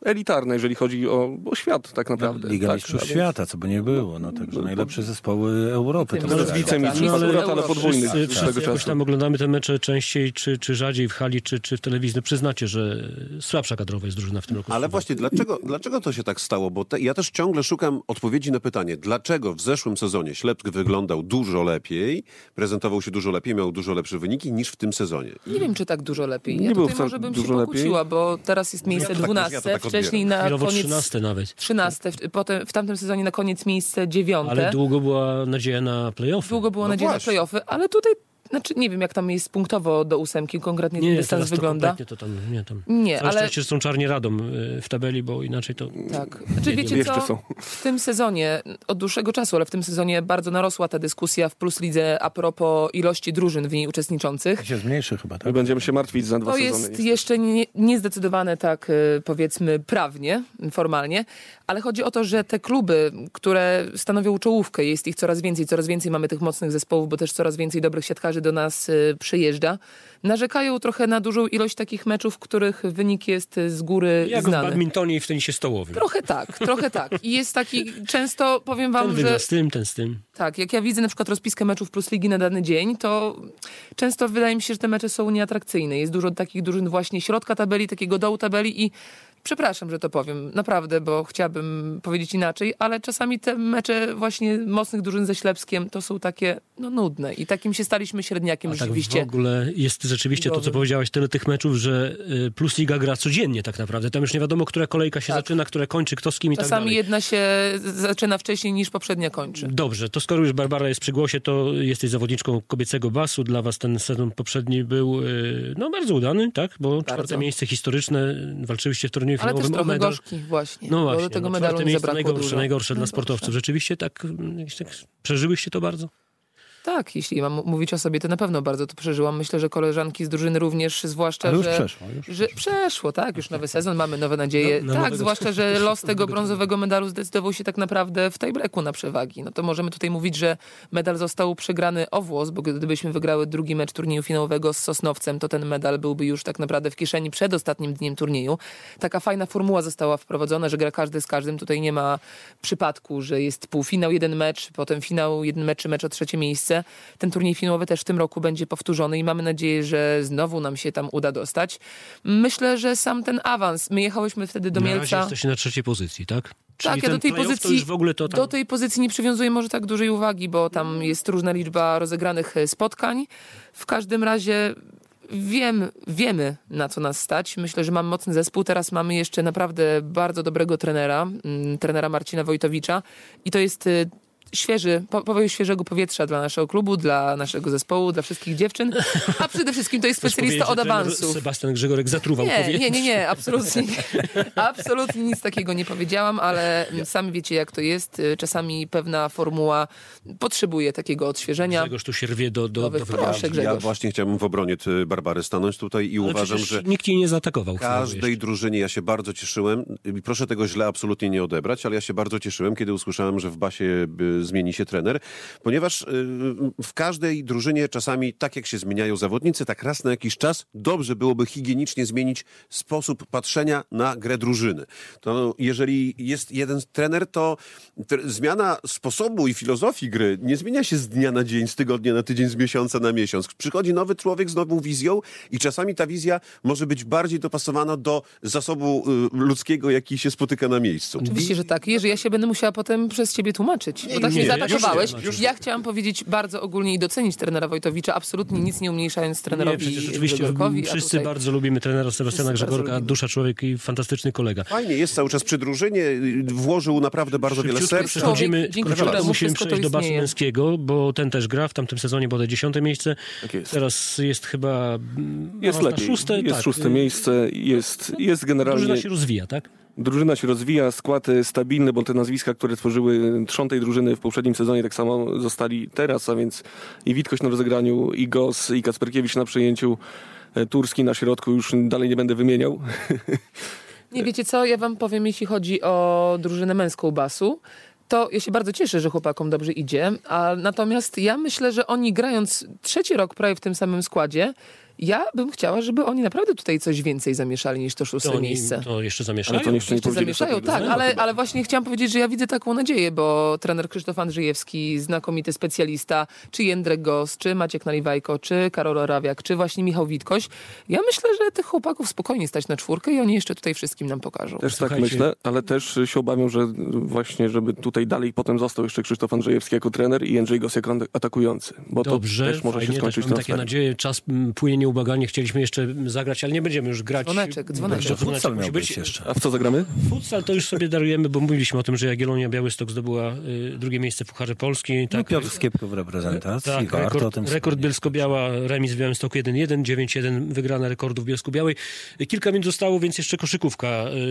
elitarne, jeżeli chodzi o, o świat tak naprawdę. Liga tak, Mistrzów więc- Świata, co by nie było. No, także najlepsze zespoły Europy. Tym to Nawet razem. grają. wicemistrz No, ale akurat, ale podwójny Wszyscy, z wszyscy tego jakoś czasu. tam oglądamy te mecze częściej, czy, czy rzadziej w hali, czy, czy w telewizji. No przyznacie, że słabsza kadrowa jest drużyna w tym roku. Ale właśnie, dlaczego, dlaczego to się tak stało? Bo te, ja też ciągle szukam odpowiedzi na pytanie, dlaczego w zeszłym sezonie Ślepsk wyglądał dużo lepiej, prezentował się dużo lepiej, miał dużo lepsze wyniki niż w tym sezonie. Nie wiem, czy tak dużo lepiej. Nie Ja było tutaj wcale może bym się dużo lepiej. pokłóciła, bo teraz jest miejsce Ja to tak- dwunaste, ja to tak wcześniej na Chwilowo koniec... trzynaste nawet. trzynaste, w, potem w tamtym sezonie na koniec miejsce dziewiąte. Ale długo była nadzieja na play-offy. Długo było No nadzieja właśnie. na play-offy, ale tutaj, znaczy nie wiem jak tam jest punktowo do ósemki, konkretnie ten Nie, dystans teraz to wygląda. kompletnie to tam, nie tam. Nie, Całe ale szczęście, że są czarni Radom y, w tabeli, bo inaczej to... tak. Znaczy Nie, wiecie jeszcze co, są. w tym sezonie, od dłuższego czasu, ale w tym sezonie bardzo narosła ta dyskusja w Plus Lidze a propos ilości drużyn w niej uczestniczących. się zmniejszy chyba, My tak? będziemy się martwić za dwa To sezony. jest jeszcze nie, niezdecydowane tak y, powiedzmy prawnie, formalnie, ale chodzi o to, że te kluby, które stanowią czołówkę, jest ich coraz więcej, coraz więcej mamy tych mocnych zespołów, bo też coraz więcej dobrych siatkarzy do nas y, przyjeżdża, narzekają trochę na dużą ilość takich meczów, w których wynik jest z góry Jak w znany. badmintonie i w tenisie stołowym. Trochę tak, trochę tak. I jest taki, często powiem Ten wam, wygra że z tym, ten z tym. tak, jak ja widzę na przykład rozpiskę meczów Plus Ligi na dany dzień, to często wydaje mi się, że te mecze są nieatrakcyjne. Jest dużo takich drużyn właśnie środka tabeli, takiego dołu tabeli i przepraszam, że to powiem, naprawdę, bo chciałabym powiedzieć inaczej, ale czasami te mecze właśnie mocnych drużyn ze Ślepskiem to są takie, no nudne i takim się staliśmy średniakiem A tak rzeczywiście. w ogóle jest rzeczywiście to, co ligowym. powiedziałaś, tyle tych meczów, że y, Plus Liga gra codziennie tak naprawdę. Tam już nie wiadomo, która kolejka się Tak. zaczyna, która kończy, kto z kim i tak Czasami dalej. jedna się zaczyna wcześniej niż poprzednia kończy. Dobrze, to skoro już Barbara jest przy głosie, to jesteś zawodniczką kobiecego basu. Dla was ten sezon poprzedni był y, no bardzo udany, tak? Bo czwarte miejsce historyczne, walczyłyście w turnieju Ale też finałowym o trochę medal. gorzki właśnie, No bo właśnie, do tego no, medalu czwarte nie miejsce zabrakło najgorsze, dużo. najgorsze dla No sportowców. proszę. Rzeczywiście tak, jakieś tak przeżyłyście to bardzo? Tak, jeśli mam mówić o sobie, to na pewno bardzo to przeżyłam. Myślę, że koleżanki z drużyny również, zwłaszcza, Ale już że... przeszło. Już Że przeszło, tak, już nowy sezon, mamy nowe nadzieje. No, na tak, nowego- zwłaszcza, że los tego brązowego medalu zdecydował się tak naprawdę w tiebreaku na przewagi. No to możemy tutaj mówić, że medal został przegrany o włos, bo gdybyśmy wygrały drugi mecz turnieju finałowego z Sosnowcem, to ten medal byłby już tak naprawdę w kieszeni przed ostatnim dniem turnieju. Taka fajna formuła została wprowadzona, że gra każdy z każdym. Tutaj nie ma przypadku, że jest półfinał, jeden mecz, potem finał, jeden mecz czy mecz o trzecie miejsce. Ten turniej finałowy też w tym roku będzie powtórzony i mamy nadzieję, że znowu nam się tam uda dostać. Myślę, że sam ten awans, my jechałyśmy wtedy do Na razie Mielca. jesteście na trzeciej pozycji, tak? Czyli Tak, ja ten do tej play-off pozycji, to już w ogóle to tam... do tej pozycji nie przywiązuję może tak dużej uwagi, bo tam jest różna liczba rozegranych e, spotkań. W każdym razie wiem, wiemy, na co nas stać. Myślę, że mamy mocny zespół. Teraz mamy jeszcze naprawdę bardzo dobrego trenera, mm, trenera Marcina Wojtowicza i to jest y, świeży, po, powiew świeżego powietrza dla naszego klubu, dla naszego zespołu, dla wszystkich dziewczyn, a przede wszystkim to jest Chcesz specjalista powiedzieć, od że trener awansów. Sebastian Grzegorek zatruwał Nie, powietrze. nie, nie, nie, absolutnie, absolutnie nic takiego nie powiedziałam, ale sami wiecie, jak to jest. Czasami pewna formuła potrzebuje takiego odświeżenia. Grzegorz tu się rwie do, do, Nowych do wyborów. proszek. Grzegorz. Ja właśnie chciałbym w obronie ty, Barbary stanąć tutaj i Ale uważam, przecież że nikt jej nie zaatakował. chwilowo każdej jeszcze. drużynie ja się bardzo cieszyłem i proszę tego źle absolutnie nie odebrać, ale ja się bardzo cieszyłem, kiedy usłyszałem, że w Basie y, zmieni się trener, ponieważ y, w każdej drużynie czasami tak jak się zmieniają zawodnicy, tak raz na jakiś czas dobrze byłoby higienicznie zmienić sposób patrzenia na grę drużyny. To jeżeli jest jeden trener, to tr- zmiana sposobu i filozofii gry nie zmienia się z dnia na dzień, z tygodnia na tydzień, z miesiąca na miesiąc. Przychodzi nowy człowiek z nową wizją i czasami ta wizja może być bardziej dopasowana do zasobu y, ludzkiego, jaki się spotyka na miejscu. Oczywiście, że tak. Jerzy, ja się będę musiała potem przez ciebie tłumaczyć, bo tak nie, mnie już zaatakowałeś. nie, już Ja chciałam powiedzieć bardzo ogólnie i docenić trenera Wojtowicza, absolutnie nic nie umniejszając trenerowi Nie, przecież oczywiście Grzegorkowi. a wszyscy tutaj- bardzo lubimy trenera Sebastiana Wszyscy bardzo Grzegorka, lubimy. dusza człowiek i fantastyczny kolega. Fajnie, jest cały czas przy drużynie, y, włożył naprawdę bardzo wiele Szybciutko serca. przechodzimy, Człowiek, dzięki króciutko któremu musimy wszystko to przejść do basu istnieje. męskiego, bo ten też gra, w tamtym sezonie bodaj dziesiąte miejsce. Tak jest. Teraz jest chyba mm, Jest awans na lepiej. szóste. jest tak. szóste miejsce, jest, jest generalnie... Drużyna się rozwija, tak? Drużyna się rozwija, skład stabilny, bo te nazwiska, które tworzyły trzon tej drużyny w poprzednim sezonie, tak samo zostali teraz, a więc i Witkoś na rozegraniu, i Gos, i Kacperkiewicz na przyjęciu, e, Turski na środku, już dalej nie będę wymieniał. Nie, wiecie co, ja wam powiem, jeśli chodzi o drużynę męską basu, to ja się bardzo cieszę, że chłopakom dobrze idzie, a natomiast ja myślę, że oni grając trzeci rok prawie w tym samym składzie, Ja bym chciała, żeby oni naprawdę tutaj coś więcej zamieszali niż to szóste To oni miejsce. to jeszcze zamieszają? Ale to jeszcze nie Jeszcze powiedzieli zamieszają, ostatniego tak, zdania, ale, chyba. ale właśnie chciałam powiedzieć, że ja widzę taką nadzieję, bo trener Krzysztof Andrzejewski, znakomity specjalista, czy Jędrek Gos, czy Maciek Naliwajko, czy Karol Orawiak, czy właśnie Michał Witkoś. Ja myślę, że tych chłopaków spokojnie stać na czwórkę i oni jeszcze tutaj wszystkim nam pokażą. Też tak Słuchajcie. myślę, ale też się obawiam, że właśnie, żeby tutaj dalej potem został jeszcze Krzysztof Andrzejewski jako trener i Jędrzej Gos jako atakujący, bo Dobrze, to też może fajnie, się skończyć też mamy takie transferem. nadzieje. Czas mm, płynie nieubłaganie. Chcieliśmy jeszcze zagrać, ale nie będziemy już grać. Dzwoneczek, dzwoneczek. Dobrze, Futsal dzwoneczek miał musi być być. jeszcze. A w co zagramy? Futsal to już sobie darujemy, bo mówiliśmy o tym, że Jagiellonia Białystok zdobyła y, drugie miejsce w Pucharze Polski. No, Tak, Piotr Skiepko w reprezentacji, tak, warto o rekord, tym rekord wspomnieć. Bielsko-Biała, remis w Białymstoku jeden jeden, dziewięć jeden, wygrana rekordów Bielsku-Białej. Kilka minut zostało, więc jeszcze koszykówka.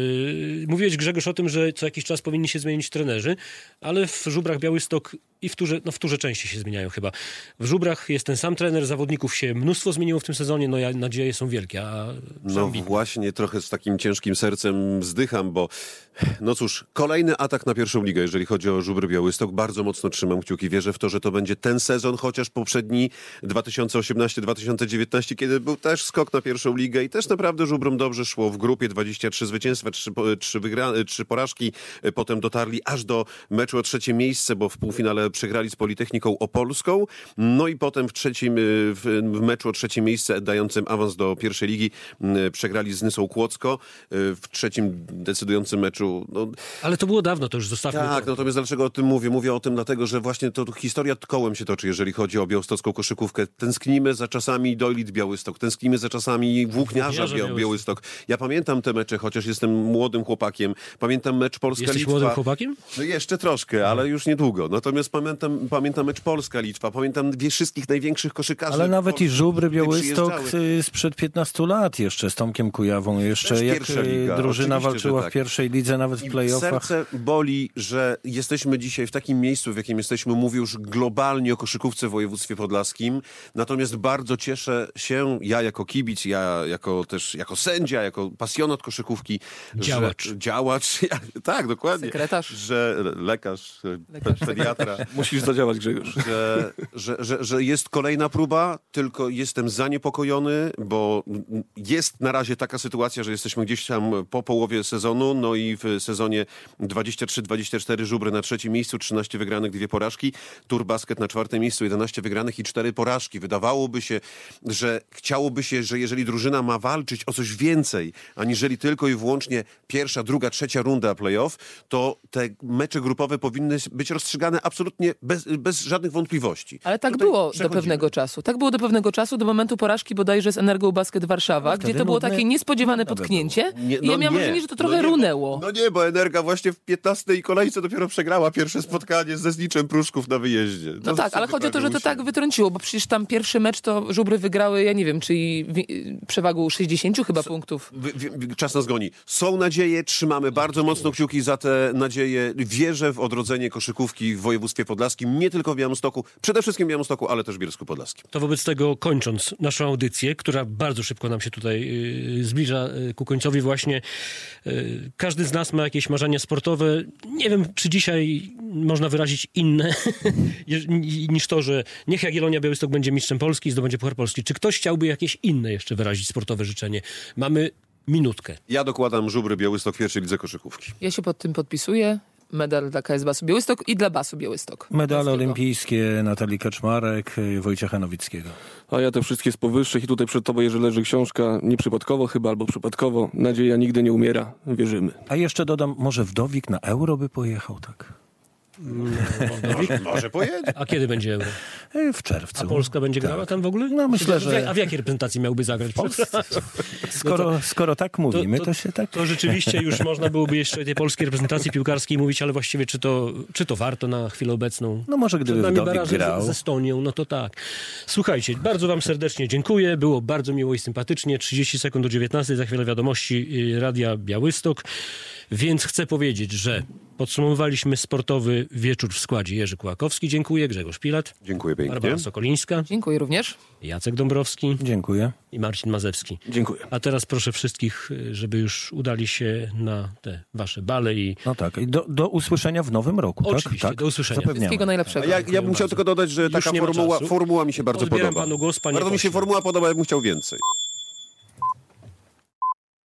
Yy, mówiłeś, Grzegorz, o tym, że co jakiś czas powinni się zmienić trenerzy, ale w Żubrach Białystok i w Turze, no w Turze częściej się zmieniają chyba. W Żubrach jest ten sam trener, zawodników się mnóstwo zmieniło w tym sezonie, no ja, nadzieje są wielkie. A No właśnie, trochę z takim ciężkim sercem zdycham, bo no cóż, kolejny atak na pierwszą ligę, jeżeli chodzi o Żubry Białystok. Bardzo mocno trzymam kciuki, wierzę w to, że to będzie ten sezon, chociaż poprzedni dwa tysiące osiemnasty dwa tysiące dziewiętnasty, kiedy był też skok na pierwszą ligę i też naprawdę Żubrom dobrze szło w grupie, dwadzieścia trzy zwycięstwa, trzy wygrane, trzy porażki, potem dotarli aż do meczu o trzecie miejsce, bo w półfinale przegrali z Politechniką Opolską, no i potem w trzecim, w, w meczu o trzecie miejsce dającym awans do pierwszej ligi przegrali z Nysą Kłodzko, w trzecim decydującym meczu. No, Ale to było dawno, to już zostawmy. tak, to. natomiast dlaczego o tym mówię? Mówię o tym dlatego, że właśnie to historia kołem się toczy, jeżeli chodzi o białostocką koszykówkę. Tęsknimy za czasami Dojlit Białystok, tęsknimy za czasami Włókniarza Włókniarza Biał- Białystok. Białystok. Ja pamiętam te mecze, chociaż jestem młodym chłopakiem. Pamiętam mecz Polska-Litwa. Jesteś młodym chłopakiem? No jeszcze troszkę, ale już niedługo. Natomiast pamiętam, pamiętam mecz Polska-Litwa, pamiętam wie- wszystkich największych koszykarzy. Ale nawet i Żubry Polski, którzy Białystok przyjeżdżały. y, sprzed piętnastu lat jeszcze z Tomkiem Kujawą. Jeszcze Też jak pierwsza y, liga, drużyna oczywiście, walczyła że tak. w pierwszej lidze, nawet w playoffach. Serce boli, że jesteśmy dzisiaj w takim miejscu, w jakim jesteśmy. Mówię już globalnie o koszykówce w województwie podlaskim. Natomiast bardzo cieszę się, ja jako kibic, ja jako też jako sędzia, jako pasjonat koszykówki. Działacz. Że, działacz. Ja, tak, dokładnie. Sekretarz. Że lekarz, Lekarz, pe, pediatra. Musisz zadziałać, Grzegorz. Że, że, że, że jest kolejna próba, tylko jestem zaniepokojony, bo jest na razie taka sytuacja, że jesteśmy gdzieś tam po połowie sezonu, no i w sezonie dwadzieścia trzy dwadzieścia cztery Żubry na trzecim miejscu, trzynaście wygranych, dwie porażki, Turbasket na czwartym miejscu, jedenaście wygranych i cztery porażki. Wydawałoby się, że chciałoby się, że jeżeli drużyna ma walczyć o coś więcej, aniżeli tylko i wyłącznie pierwsza, druga, trzecia runda playoff, to te mecze grupowe powinny być rozstrzygane absolutnie bez, bez żadnych wątpliwości. Ale tak Tutaj było do przechodzimy. pewnego czasu. Tak było do pewnego czasu, do momentu porażki bodajże z Energo Basket Warszawa, Ale gdzie wtedy to było nudne- takie niespodziewane nudne by potknięcie. Nie, I ja miałam wrażenie, że to trochę no nie, runęło. No nie, bo Energa właśnie w piętnastej kolejce dopiero przegrała pierwsze spotkanie ze Zniczem Pruszków na wyjeździe. No To tak, ale sobie chodzi o to, że to prawie tak wytrąciło, bo przecież tam pierwszy mecz to Żubry wygrały, ja nie wiem, czyli wi- przewagą sześćdziesięciu chyba punktów. Wy- wy- Czas nas goni. Są nadzieje, trzymamy bardzo mocno kciuki za te nadzieje. Wierzę w odrodzenie koszykówki w województwie podlaskim, nie tylko w Białymstoku, przede wszystkim w Białymstoku, ale też w Bielsku Podlaskim. To wobec tego, kończąc naszą audycję, która bardzo szybko nam się tutaj y, zbliża y, ku końcowi właśnie, y, każdy z nas ma jakieś marzenia sportowe. Nie wiem, czy dzisiaj można wyrazić inne niż to, że niech Jagiellonia Białystok będzie mistrzem Polski i zdobędzie Puchar Polski. Czy ktoś chciałby jakieś inne jeszcze wyrazić sportowe życzenie? Mamy minutkę. Ja dokładam Żubry Białystok w pierwszej lidze koszykówki. Ja się pod tym podpisuję. Medal dla K S Basu Białystok i dla Basu Białystok. Medale Polskiego. olimpijskie Natalii Kaczmarek, y, Wojciecha Nowickiego. A ja te wszystkie z powyższych i tutaj przed tobą, jeżeli leży książka, nieprzypadkowo chyba, albo przypadkowo. Nadzieja nigdy nie umiera. Wierzymy. A jeszcze dodam, może Wdowik na Euro by pojechał, tak? Może pojedzie. A kiedy będzie Euro? Y, W czerwcu. A Polska będzie Tak. grała tam w ogóle? No, myślę, A w- że- A w jakiej reprezentacji miałby zagrać? Skoro, skoro tak mówimy, to, to- się tak... To rzeczywiście już można byłoby jeszcze o tej polskiej reprezentacji piłkarskiej mówić, ale właściwie czy to, czy to warto na chwilę obecną? No może gdyby Przed nami Wdowik baraże grał. z, z Estonią, no to tak. Słuchajcie, bardzo wam serdecznie dziękuję. Było bardzo miło i sympatycznie. trzydzieści sekund do dziewiętnastej, za chwilę wiadomości y, Radia Białystok. Więc chcę powiedzieć, że podsumowywaliśmy sportowy wieczór w składzie Jerzy Kułakowski. Dziękuję. Grzegorz Pilat. Dziękuję pięknie. Barbara Sokolińska. Dziękuję również. Jacek Dąbrowski. Dziękuję. I Marcin Mazewski. Dziękuję. A teraz proszę wszystkich, żeby już udali się na te wasze bale i... No tak, i do, do usłyszenia w nowym roku, Oczywiście, tak? tak? do usłyszenia. Zapewniamy. Wszystkiego najlepszego. A ja, ja bym chciał tylko dodać, że Już taka nie ma formuła, czasu. formuła mi się bardzo Odbieram podoba. panu głos, panie Bardzo mi się pośle. formuła podoba, ja bym chciał więcej.